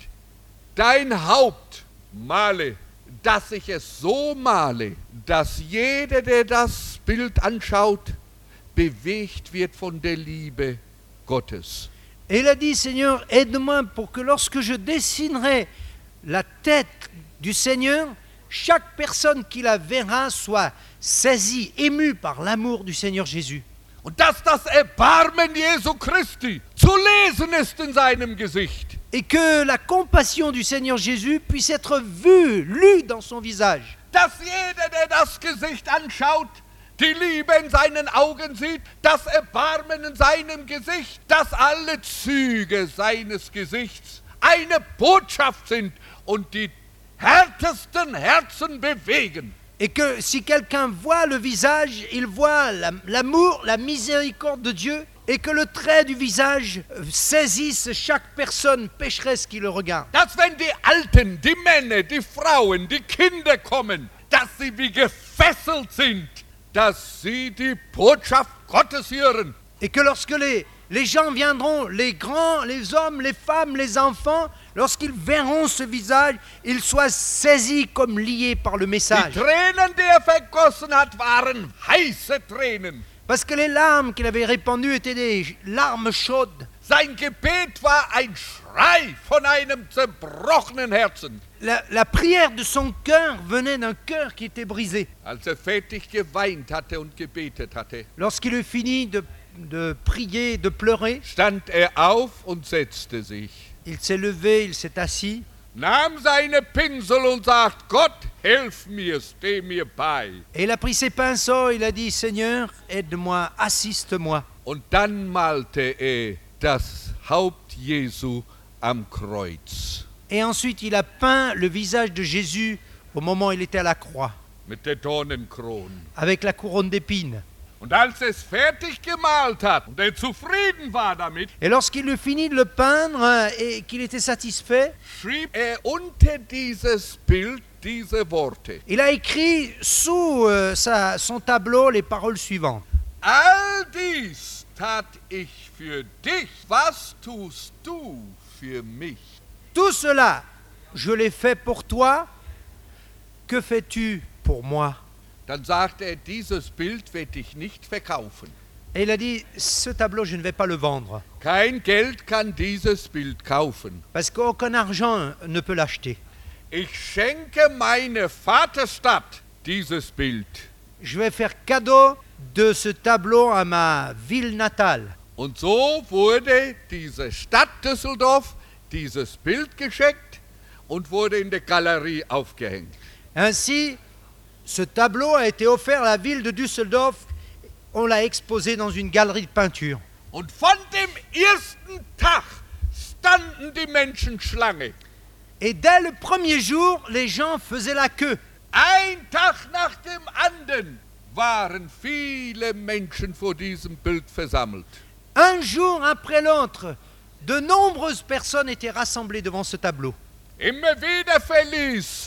dein Haupt male, dass ich es so male, dass jeder, der das Bild anschaut, bewegt wird von der Liebe Gottes. Et il a dit, Seigneur, aide-moi pour que lorsque je dessinerai la tête du Seigneur, chaque personne qui la verra soit saisie, émue par l'amour du Seigneur Jésus. Und dass das Erbarmen Jesu Christi zu lesen ist in seinem Gesicht. Et que la compassion du Seigneur Jésus puisse être vue, lue dans son visage. Dass jeder, der das Gesicht anschaut, die Liebe in seinen Augen sieht, das Erbarmen in seinem Gesicht, dass alle Züge seines Gesichts eine Botschaft sind und die härtesten Herzen bewegen. Et que si quelqu'un voit le visage, il voit la- l'amour, la miséricorde de Dieu, et que le trait du visage saisisse chaque personne pécheresse qui le regarde. Dass wenn die Alten, die Männer, die Frauen, die Kinder kommen, dass sie wie gefesselt sind, dass sie die Botschaft Gottes hören. Et que lorsque les, les gens viendront, les grands, les hommes, les femmes, les enfants, lorsqu'ils verront ce visage, ils soient saisis comme liés par le Die message. Tränen, die er vergossen hat, waren heiße Tränen. Parce que les larmes qu'il avait répandues étaient des larmes chaudes. Sein Gebet war ein Schrei von einem zerbrochenen Herzen. La, la prière de son cœur venait d'un cœur qui était brisé. Als er fertig geweint hatte und gebetet hatte, Lorsqu'il eut fini de, de prier, de pleurer, stand er auf und setzte sich, il s'est levé, il s'est assis, nahm seine Pinsel und sagt, Gott, hilf mir, steh mir bei. et il a pris ses pinceaux, il a dit, Seigneur, aide-moi, assiste-moi. Und dann malte er das Haupt Jesu am Kreuz Et ensuite, il a peint le visage de Jésus au moment où il était à la croix, mit der Dornenkrone. avec la couronne d'épines. Und als er es fertig gemalt hat und er zufrieden war damit, Et lorsqu'il eut fini de le peindre euh, et qu'il était satisfait, schrieb er unter dieses Bild diese Worte. il a écrit sous euh, sa- son tableau les paroles suivantes. All dies tat ich für dich. Was tust du für mich? Tout cela, je l'ai fait pour toi. Que fais-tu pour moi? Dann sagte er, dieses Bild werde ich nicht verkaufen. Et il a dit, ce tableau, je ne vais pas le vendre. Kein Geld kann dieses Bild kaufen. Parce qu'aucun argent ne peut l'acheter. Ich schenke meine Vaterstadt dieses Bild. Je vais faire cadeau de ce tableau à ma ville natale. Und so wurde diese Stadt Düsseldorf dieses Bild geschenkt und wurde in der Galerie aufgehängt. Ainsi, ce tableau a été offert à la ville de Düsseldorf on l'a exposé dans une galerie de peinture. Und von dem ersten Tag standen die Menschen Schlange. Et dès le premier jour, les gens faisaient la queue. Ein Tag nach dem anderen waren viele Menschen vor diesem Bild versammelt. Un jour après l'autre, de nombreuses personnes étaient rassemblées devant ce tableau. Immer wieder verließ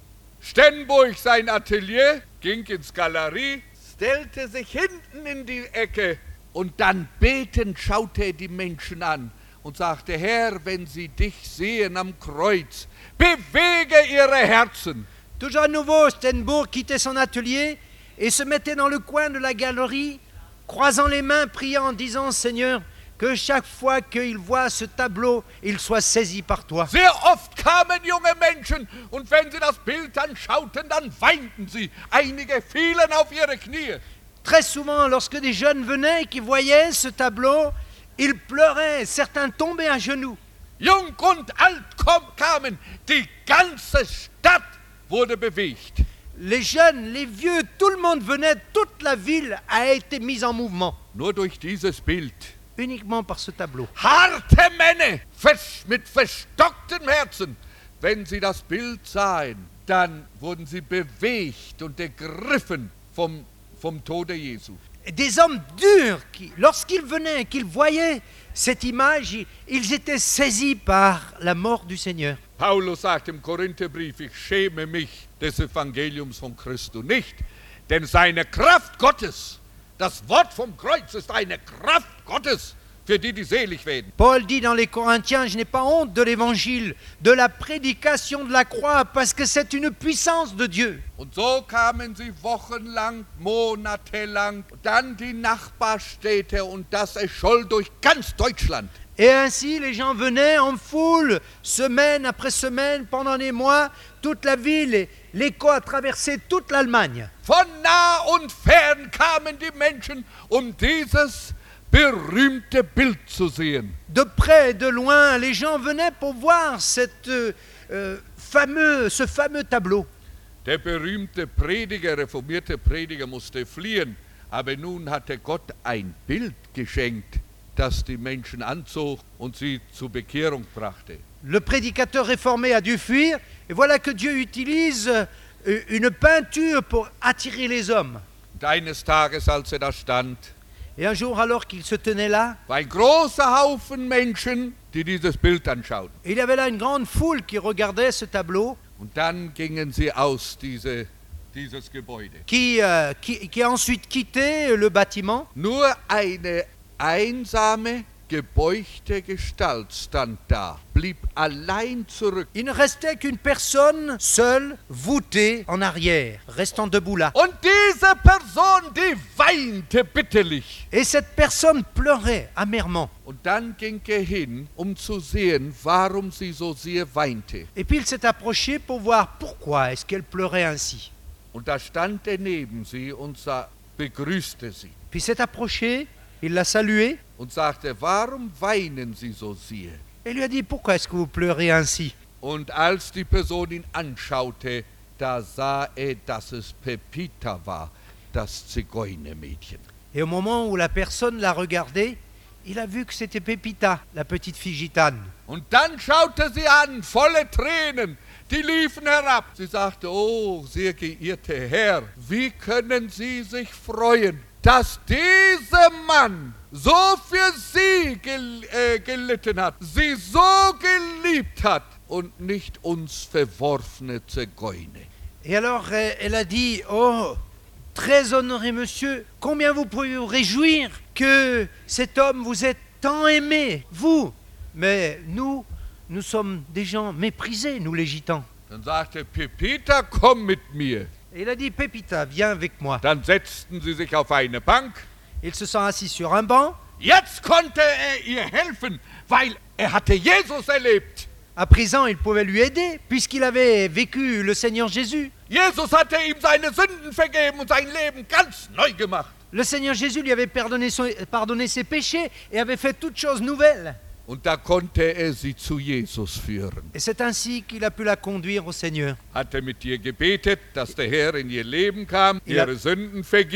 Stenburg sein Atelier, ging ins Galerie, stellte sich hinten in die Ecke und dann betend schaute er die Menschen an und sagte, Herr, wenn sie dich sehen am Kreuz, bewege ihre Herzen. Toujours à nouveau, Stenbourg quittait son atelier et se mettait dans le coin de la galerie, croisant les mains, priant en disant, Seigneur, que chaque fois qu'il voit ce tableau, il soit saisi par toi. Sehr oft kamen junge Menschen und wenn sie das Bild anschauten, dann weinten sie. Einige fielen auf ihre Knie. Très souvent, lorsque des jeunes venaient et qui voyaient ce tableau, ils pleuraient, certains tombaient à genoux. Jung und alt kom- kamen, die ganze Stadt wurde bewegt. Les jeunes, les vieux, tout le monde venait, toute la ville a été mise en mouvement, Nur durch dieses Bild. uniquement par ce tableau. Harte Männer vers- mit verstocktem Herzen. Wenn sie das Bild sahen, dann wurden sie bewegt und ergriffen vom, vom Tode Jesu. Des hommes durs, qui, lorsqu'ils venaient, qu'ils voyaient cette image, ils- ils étaient saisis par la mort du Seigneur. Paulus sagt im Korintherbrief, ich schäme mich des Evangeliums von Christus nicht, denn seine Kraft Gottes, das Wort vom Kreuz ist eine Kraft Gottes für die, die selig werden. Paul dit dans les Corinthiens, je n'ai pas honte de l'évangile, de la prédication de la croix, parce que c'est une puissance de Dieu. Und so kamen sie wochenlang, monatelang, dann die Nachbarstädte und das erscholl durch ganz Deutschland. Et ainsi, les gens venaient en foule, semaine après semaine, pendant des mois, toute la ville, et l'écho a traversé toute l'Allemagne. Von nah und fern kamen die Menschen, um dieses berühmte Bild zu sehen. De près et de loin, les gens venaient pour voir cette, euh, euh, fameux, ce fameux tableau. Der berühmte Prediger, reformierte Prediger, musste fliehen, aber nun hatte Gott ein Bild geschenkt, das die Menschen anzog und sie zur Bekehrung brachte. Le prédicateur réformé a dû fuir, et voilà que Dieu utilise euh, une peinture pour attirer les hommes. Und eines Tages, als er da stand, Et un jour, alors qu'il se tenait là, war ein großer Haufen Menschen, die dieses Bild anschauten. il y avait là une grande foule qui regardait ce tableau, Und dann gingen sie aus diese, dieses Gebäude. qui, euh, qui, qui a ensuite quitté le bâtiment. Nur eine einsame, gebeugte Gestalt stand da, blieb allein zurück. Il ne restait qu'une personne seule, voûtée en arrière, restant debout là. Und diese Person, die weinte bitterlich. Et cette personne pleurait amèrement. Und dann ging er hin, um zu sehen, warum sie so sehr weinte. Et puis il s'est approché pour voir pourquoi est-ce qu'elle pleurait ainsi. Und da stand er neben sie und sah, begrüßte sie Puis il s'est approché, il l'a salué und sagte, warum weinen sie so sehr? et lui a dit, pourquoi est-ce que vous pleurez ainsi? Und als die Person ihn anschaute, da sah er, dass es Pepita war, das Zigeunermädchen. Et au moment où la personne l'a regardé, il a vu que c'était Pépita, la petite fille gitane. Und dann schaute sie an, volle Tränen, die liefen herab. Sie sagte, oh, sehr geehrter Herr, wie können Sie sich freuen, dass dieser Mann so für Sie gel äh, gelitten hat, Sie so geliebt hat und nicht uns verworfene Zigeuner. Et alors euh, elle a dit, oh, très honoré monsieur, combien vous pouvez vous réjouir que cet homme vous ait tant aimé, vous. Mais nous, nous sommes des gens méprisés, nous les gitans. Dann sagte Pepita, komm mit mir. Et il a dit, Pépita, viens avec moi. Dann setzten sie sich auf eine Bank. Ils se sont assis sur un banc. Jetzt konnte er ihr helfen, weil er hatte Jesus erlebt. À présent, il pouvait lui aider, puisqu'il avait vécu le Seigneur Jésus. Jesus hatte ihm seine Sünden vergeben und sein Leben ganz neu gemacht. Le Seigneur Jésus lui avait pardonné, son- pardonné ses péchés et avait fait toutes choses nouvelles. Und da konnte er sie zu Jesus führen. Et c'est ainsi qu'il a pu la conduire au Seigneur. Hatte mit ihr gebetet, dass der Herr in ihr Leben kam, Ja. ihre Sünden vergibt,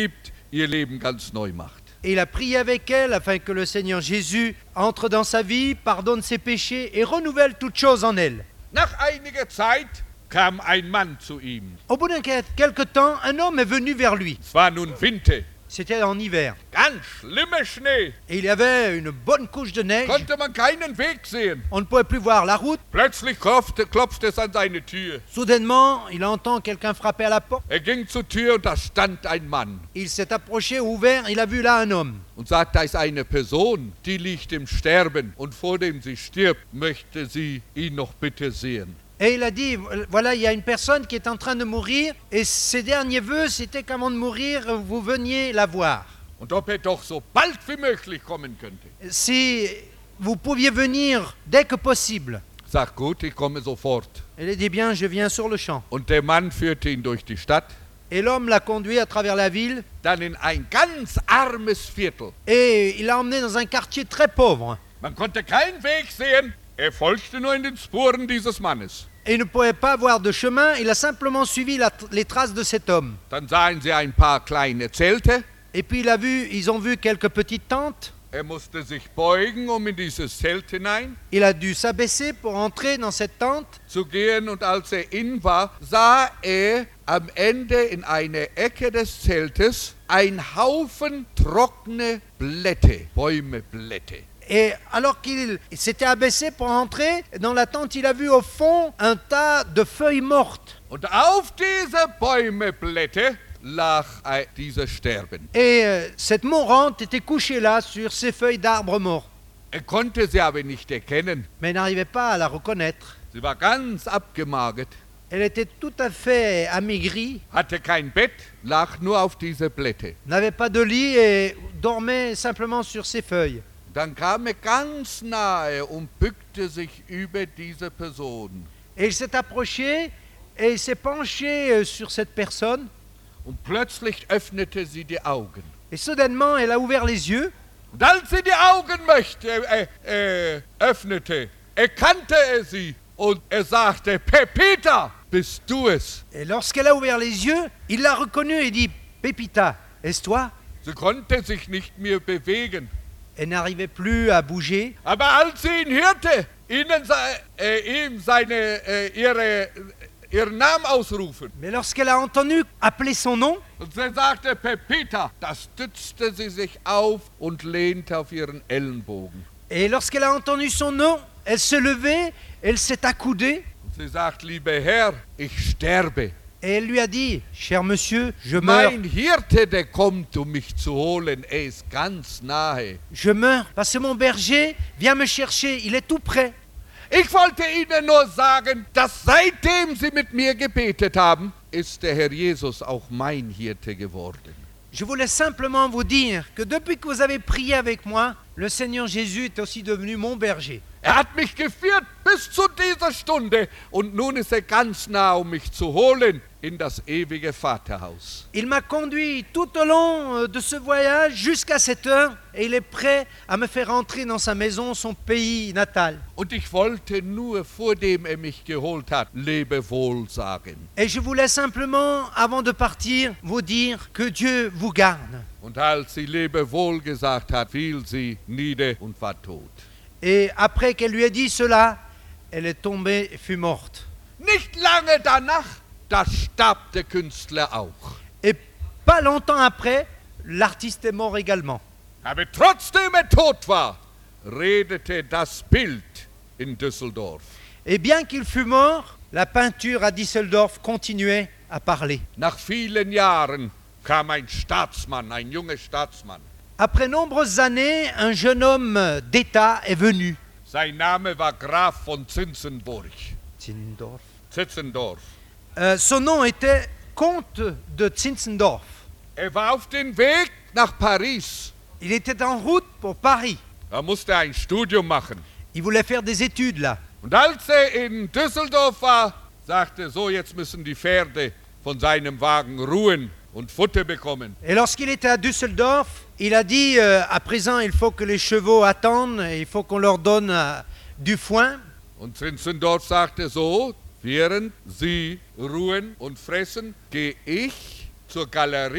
ihr Leben ganz neu macht. Et il a prié avec elle afin que le Seigneur Jésus entre dans sa vie, pardonne ses péchés et renouvelle toutes choses en elle. Nach einiger Zeit kam ein Mann zu ihm. Au bout d'un quel- quelque temps, un homme est venu vers lui. Es war nun Winter, C'était en hiver. ganz schlimmer Schnee. Et il y avait une bonne couche de neige. Konnte man keinen Weg sehen. On ne pouvait plus voir la route. Plötzlich klopfte, klopfte es an seine Tür. Soudainement, il entend quelqu'un frapper à la porte. Er ging zur Tür und da stand ein Mann Il s'est approché, ouvert, il a vu là un homme. und sagt, da ist eine Person, die liegt im Sterben und vor dem sie stirbt, möchte sie ihn noch bitte sehen. Et il a dit, voilà, il y a une personne qui est en train de mourir, et ses derniers vœux, c'était qu'avant de mourir, vous veniez la voir. Und ob er doch so bald wie möglich kommen könnte. Si vous pouviez venir dès que possible. Sagt, gut, ich komme sofort. Elle a dit, bien, je viens sur le champ. Und der Mann führte ihn durch die Stadt, Et l'homme l'a conduit à travers la ville, dann in ein ganz armes Viertel. et il l'a emmené dans un quartier très pauvre. Man konnte keinen Weg sehen, er folgte nur in den Spuren dieses Mannes. Et il ne pouvait pas voir de chemin, il a simplement suivi la- les traces de cet homme. Dann sahen sie ein paar kleine Zelte. Et puis il a vu, ils ont vu quelques petites tentes. Er musste sich beugen, um in dieses Zelt hinein Il a dû s'abaisser pour entrer dans cette tente. zu gehen. Und als er in war, sah er am Ende in einer Ecke des Zeltes ein Haufen trockene Blätter, Bäume, Blätter. Et alors qu'il s'était abaissé pour entrer, dans la tente, il a vu au fond un tas de feuilles mortes. Und auf diese Bäume, Blätter lag ein- dieser Sterben. Et euh, cette mourante était couchée là, sur ces feuilles d'arbres morts. Er konnte sie aber nicht erkennen. Mais il n'arrivait pas à la reconnaître. Sie war ganz abgemagert, Elle était tout à fait amaigrie, hatte kein Bett, lag nur auf diese Blätter. n'avait pas de lit et dormait simplement sur ces feuilles. Dann kam er ganz nahe und bückte sich über diese Person. Et il s'est approché et il s'est penché euh, sur cette personne. Und plötzlich öffnete sie die Augen. Et soudainement, elle a ouvert les yeux. Und als sie die Augen möchte, äh, äh, öffnete, erkannte er sie und er sagte, Pepita, bist du es? Et lorsqu'elle a ouvert les yeux, il l'a reconnue et dit, Pépita, est-ce toi? Sie konnte sich nicht mehr bewegen. Elle n'arrivait plus à bouger. Aber als sie ihn hörte, ihnen, se- äh, ihm seine, äh, ihre, ihren Namen ausrufen, Mais lorsqu'elle a entendu appeler son nom, und sie sagte, Pepita, da stützte sie sich auf und lehnte auf ihren Ellenbogen. et lorsqu'elle a entendu son nom, elle se levait, elle s'est accoudée Und sie sagt, lieber Herr, ich sterbe. et elle lui a dit, cher monsieur, je meurs, Mein Hirte, der kommt, um mich zu holen, er ist ganz nahe. je meurs, parce que mon berger vient me chercher, il est tout près. Ich wollte Ihnen nur sagen, dass seitdem Sie mit mir gebetet haben, ist der Herr Jesus auch mein Hirte geworden. Je voulais simplement vous dire que depuis que vous avez prié avec moi, le Seigneur Jésus est aussi devenu mon berger. Er hat mich geführt bis zu dieser Stunde und nun ist er ganz nah, um mich zu holen in das ewige Vaterhaus. Il m'a conduit tout au long euh, de ce voyage jusqu'à cette heure et il est prêt à me faire entrer dans sa maison, son pays natal. Und ich wollte nur, vor dem er mich geholt hat, Lebewohl sagen. Et je voulais simplement, avant de partir, vous dire que Dieu vous garde. Und als sie Lebewohl gesagt hat, fiel sie nieder und war tot. Et après qu'elle lui ait dit cela, elle est tombée et fut morte. Nicht lange danach, da starb der Künstler auch. Et pas longtemps après, l'artiste est mort également. Aber trotzdem er tot war, redete das Bild in Düsseldorf. Et bien qu'il fût mort, la peinture à Düsseldorf continuait à parler. Nach vielen Jahren kam ein Staatsmann, ein junger Staatsmann. Après nombreuses années, un jeune homme d'État est venu. Sein Name war Graf von Zinzendorf. Zinzendorf. Zinzendorf. Euh, son nom était comte de Zinzendorf. Er war auf dem Weg nach Paris. Il était en route pour Paris. Er musste ein Studium machen. Il voulait faire des études là. Und als er in Düsseldorf war, sagte er, so, jetzt müssen die Pferde von seinem Wagen ruhen und Futter bekommen. Et lorsqu'il était à Düsseldorf, il a dit euh, à présent il faut que les chevaux attendent, et il faut qu'on leur donne euh, du foin. Und Zinzendorf sagte so, während sie ruhen und fressen, gehe ich zur Galerie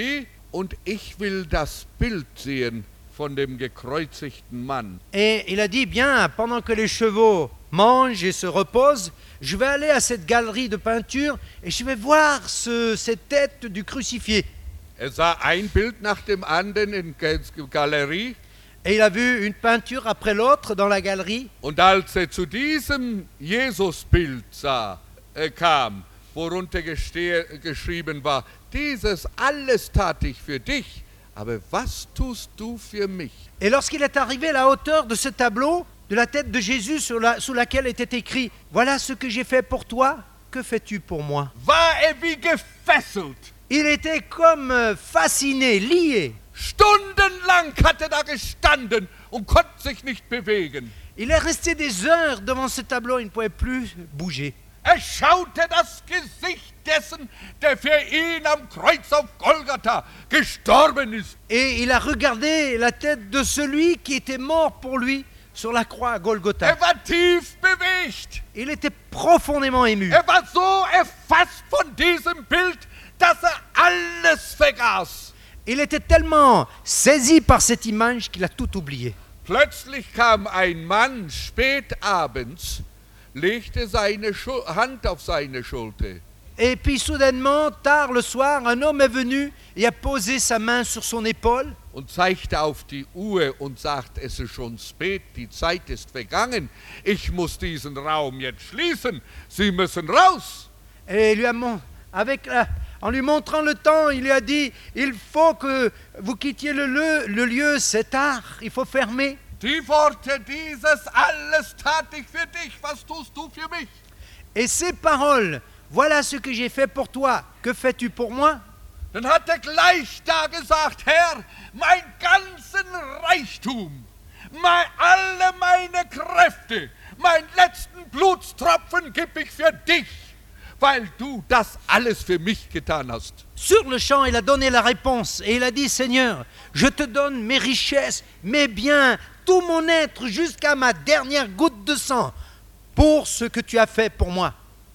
und ich will das Bild sehen von dem gekreuzigten Mann. Et il a dit, bien, pendant que les chevaux mangent et se reposent, je vais aller à cette galerie de peinture et je vais voir ce, cette tête du crucifié. Er sah ein Bild nach dem anderen in der Galerie. Et il a vu une peinture après l'autre dans la galerie. Und als er zu diesem Jesusbild sah, äh, kam, worunter geste- geschrieben war, dieses alles tat ich für dich, aber was tust du für mich? Et lorsqu'il est arrivé à la hauteur de ce tableau, de la tête de Jésus sur la- sous laquelle était écrit « Voilà ce que j'ai fait pour toi, que fais-tu pour moi ?» War er wie gefesselt. Il était comme euh, fasciné, lié. Stundenlang hat er da gestanden und konnte sich nicht bewegen. Il est resté des heures devant ce tableau, il ne pouvait plus bouger. Er schaute das Gesicht dessen, der für ihn am Kreuz auf Golgatha gestorben ist. Et il a regardé la tête de celui qui était mort pour lui sur la croix à Golgotha. Er war tief bewegt. Il était profondément ému. Er war so erfasst von diesem Bild, dass er alles vergaß. Il était tellement saisi par cette image qu'il a tout oublié. Plötzlich kam ein Mann spät abends, legte seine Schu- Hand auf seine Schulter. Et puis soudainement, tard le soir, un homme est venu et a posé sa main sur son épaule Und zeigte auf die Uhr und sagt, es ist schon spät, die Zeit ist vergangen, ich muss diesen Raum jetzt schließen, Sie müssen raus. et lui a mon- avec la- en lui montrant le temps, il lui a dit « Il faut que vous quittiez le lieu, le lieu, c'est tard, il faut fermer. Die Worte, dieses alles tat ich für dich, was tust du für mich? » Et ces paroles, voilà ce que j'ai fait pour toi, que fais-tu pour moi? Dann hat er gleich da gesagt, Herr, mein ganzen Reichtum, mein, alle meine Kräfte, meinen letzten Blutstropfen gib ich für dich, weil du das alles für mich getan hast. Sur le champ, il a donné la réponse et il a dit « Seigneur, je te donne mes richesses, mes biens, tout mon être jusqu'à ma dernière goutte de sang pour ce que tu as fait pour moi. »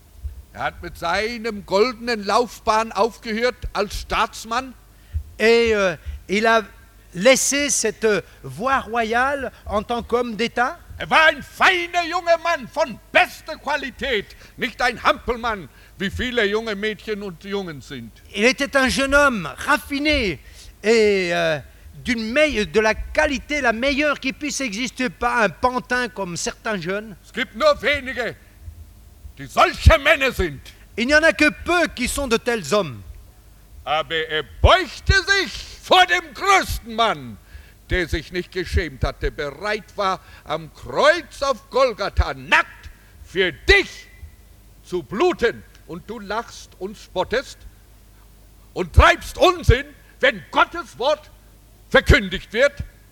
Er hat mit seinem goldenen Laufbahn aufgehört als Staatsmann. Et euh, il a laissé cette voie royale en tant qu'homme d'État. Er war ein feiner junger Mann von bester Qualität, nicht ein Hampelmann, wie viele junge Mädchen und Jungen sind. Il était un jeune homme raffiné et euh, d'une meille- de la qualité la meilleure qui puisse exister, pas un pantin comme certains jeunes. Es gibt nur wenige, die solche Männer sind. Il n'y en a que peu qui sont de tels hommes. Aber er beugte sich vor dem größten Mann, der sich nicht geschämt hat, der bereit war, am Kreuz auf Golgatha nackt für dich zu bluten. Und du lachst und spottest und treibst Unsinn, wenn Gottes Wort verkündigt wird.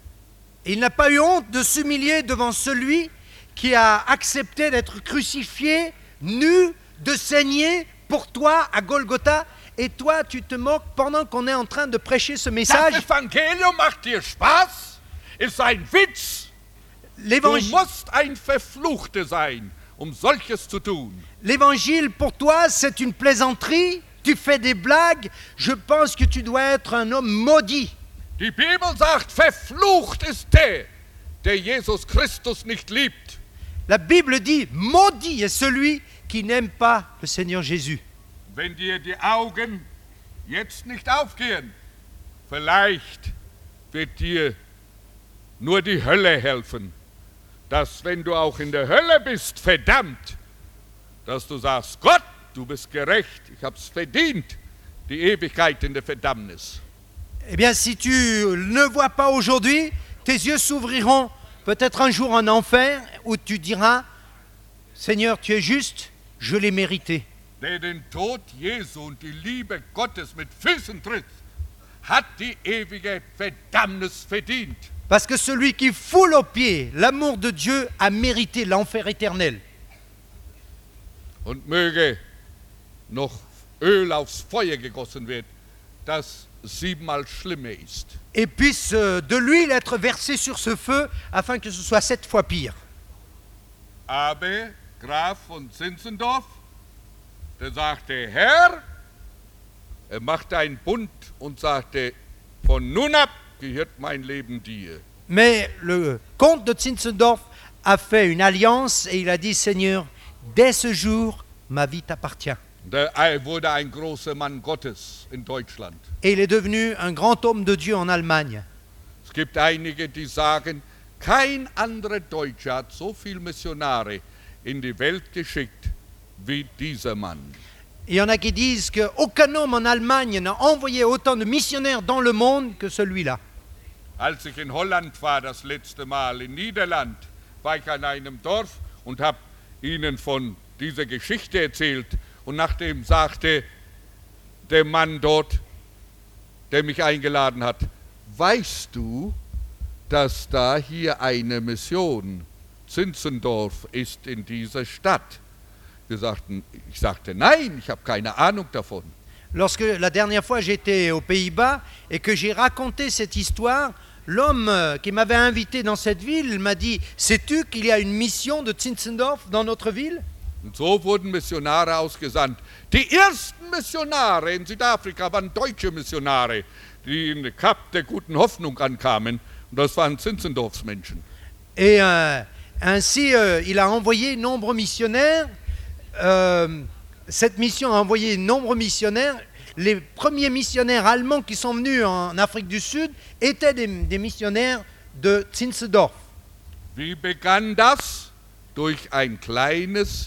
Il n'a pas eu honte de s'humilier devant celui qui a accepté d'être crucifié, nu, de saigner pour toi à Golgotha. Et toi, tu te moques pendant qu'on est en train de prêcher ce Das message. Evangelium macht dir Spaß, ist ein Witz. Du L'évangile, musst ein Verfluchter sein, um solches zu tun. l'évangile pour toi, c'est une plaisanterie. Tu fais des blagues. Je pense que tu dois être un homme maudit. Die Bibel sagt, verflucht ist der, der Jesus Christus nicht liebt. La Bible dit, maudit est celui qui n'aime pas le Seigneur Jésus. Wenn dir die Augen jetzt nicht aufgehen, vielleicht wird dir nur die Hölle helfen, dass wenn du auch in der Hölle bist, verdammt, dass du sagst, Gott, du bist gerecht, ich hab's verdient, die Ewigkeit in der Verdammnis. Eh bien, si tu ne vois pas aujourd'hui, tes yeux s'ouvriront peut-être un jour en enfer où tu diras, Seigneur, tu es juste, je l'ai mérité. Der den Tod Jesu und die Liebe Gottes mit Füßen tritt, hat die ewige Verdammnis verdient. Parce que celui qui foule aux pieds l'amour de Dieu a mérité l'enfer éternel. Und möge noch Öl aufs Feuer gegossen wird, das siebenmal schlimmer ist. Et puisse euh, de l'huile être versée sur ce feu afin que ce soit sept fois pire. Aber Graf von Zinzendorf, der sagte, Herr, er machte einen Bund und sagte, von nun ab gehört mein Leben dir. Mais le comte de Zinzendorf a fait une alliance et il a dit, Seigneur, dès ce jour, ma vie t'appartient. Er wurde ein großer Mann Gottes in Deutschland. Et il est devenu un grand homme de Dieu en Allemagne. Es gibt einige, die sagen, kein anderer Deutscher hat so viele Missionare in die Welt geschickt wie dieser Mann. Il y en a qui disent qu'aucun homme en Allemagne n'a envoyé autant de missionnaires dans le monde que celui-là. Als ich in Holland war, das letzte Mal, in Niederland, war ich an einem Dorf und habe ihnen von dieser Geschichte erzählt. Und nachdem sagte der Mann dort, der mich eingeladen hat, weißt du, dass da hier eine Mission, Zinzendorf, ist in dieser Stadt? Wir sagten, ich sagte, nein, ich habe keine Ahnung davon. Lorsque la dernière fois j'étais aux Pays-Bas et que j'ai raconté cette histoire, l'homme qui m'avait invité dans cette ville m'a dit, sais-tu qu'il y a une mission de Zinzendorf dans notre ville? Und so wurden Missionare ausgesandt. Die ersten Missionare in Südafrika waren deutsche Missionare, die in den Kap der Guten Hoffnung ankamen. Und das waren Zinzendorfs Menschen. Et euh, ainsi, euh, il a envoyé nombreux missionnaires. Euh, cette mission a envoyé nombreux missionnaires. Les premiers missionnaires allemands qui sont venus en Afrique du Sud étaient des, des missionnaires de Zinzendorf. Wie begann das? Durch ein kleines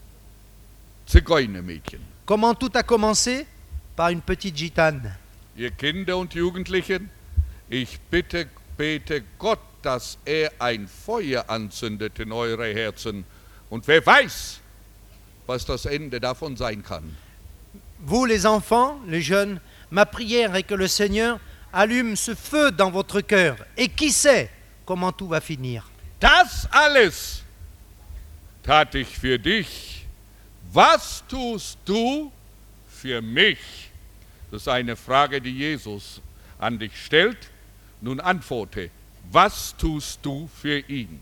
Zigeunermädchen. Comment tout a commencé? Par une petite gitane. Ihr Kinder und Jugendlichen, ich bitte, bete Gott, dass er ein Feuer anzündet in eure Herzen. Und wer weiß, was das Ende davon sein kann. Vous les enfants, les jeunes, ma prière est que le Seigneur allume ce feu dans votre cœur. Et qui sait comment tout va finir? Das alles tat ich für dich. Was tust du für mich? Das ist eine Frage, die Jesus an dich stellt. Nun antworte, was tust du für ihn?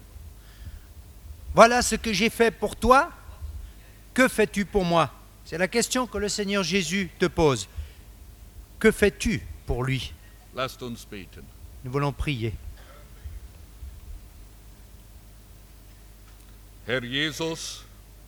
Voilà ce que j'ai fait pour toi. Que fais-tu pour moi? C'est la question que le Seigneur Jésus te pose. Que fais-tu pour lui? Lasst uns beten. Nous voulons prier. Herr Jesus,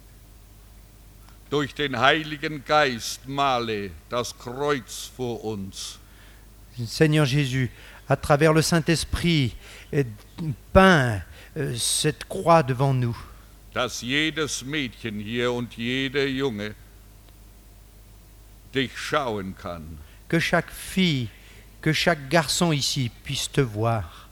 durch den Heiligen Geist male das Kreuz vor uns. Seigneur Jésus, à travers le Saint-Esprit, peins euh, cette croix devant nous. Dass jedes Mädchen hier und jeder Junge dich schauen kann. Que chaque fille, que chaque garçon ici puisse te voir.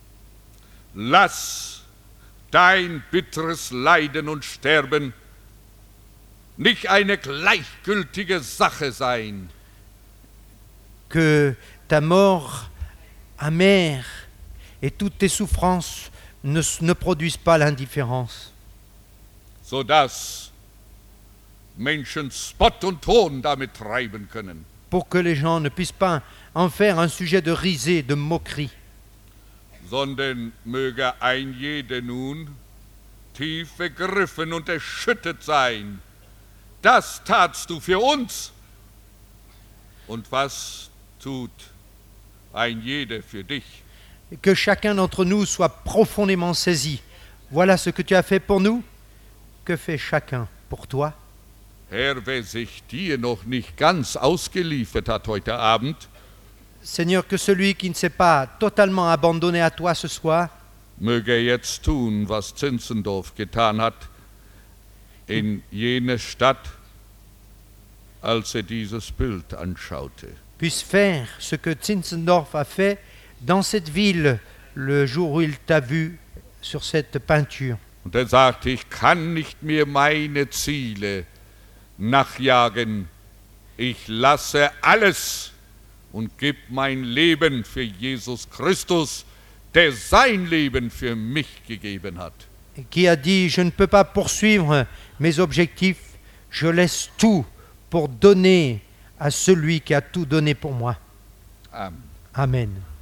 Lass dein bitteres Leiden und Sterben nicht eine gleichgültige Sache sein. Que ta mort amère et toutes tes souffrances ne, ne produisent pas l'indifférence. Sodass Menschen Spott und Hohn damit treiben können. Pour que les gens ne puissent pas en faire un sujet de risée, de moquerie. Sondern möge ein jeder nun tief vergriffen und erschüttert sein. Das tatst du für uns. Und was tut ein jeder für dich? Que chacun d'entre nous soit profondément saisi. Voilà ce que tu as fait pour nous. Que fait chacun pour toi? Herr, wer sich dir noch nicht ganz ausgeliefert hat heute Abend, Seigneur, que celui qui ne s'est pas totalement abandonné à toi ce soir, möge er jetzt tun, was Zinzendorf getan hat in jener Stadt, als er dieses Bild anschaute. puisse faire ce que Zinzendorf a fait dans cette ville le jour où il t'a vu sur cette peinture. Und er sagte, ich kann nicht mehr meine Ziele nachjagen. Ich lasse alles und gebe mein Leben für Jesus Christus, der sein Leben für mich gegeben hat. Et qui a dit, je ne peux pas poursuivre mes objectifs, je laisse tout pour donner à celui qui a tout donné pour moi. Amen. Amen.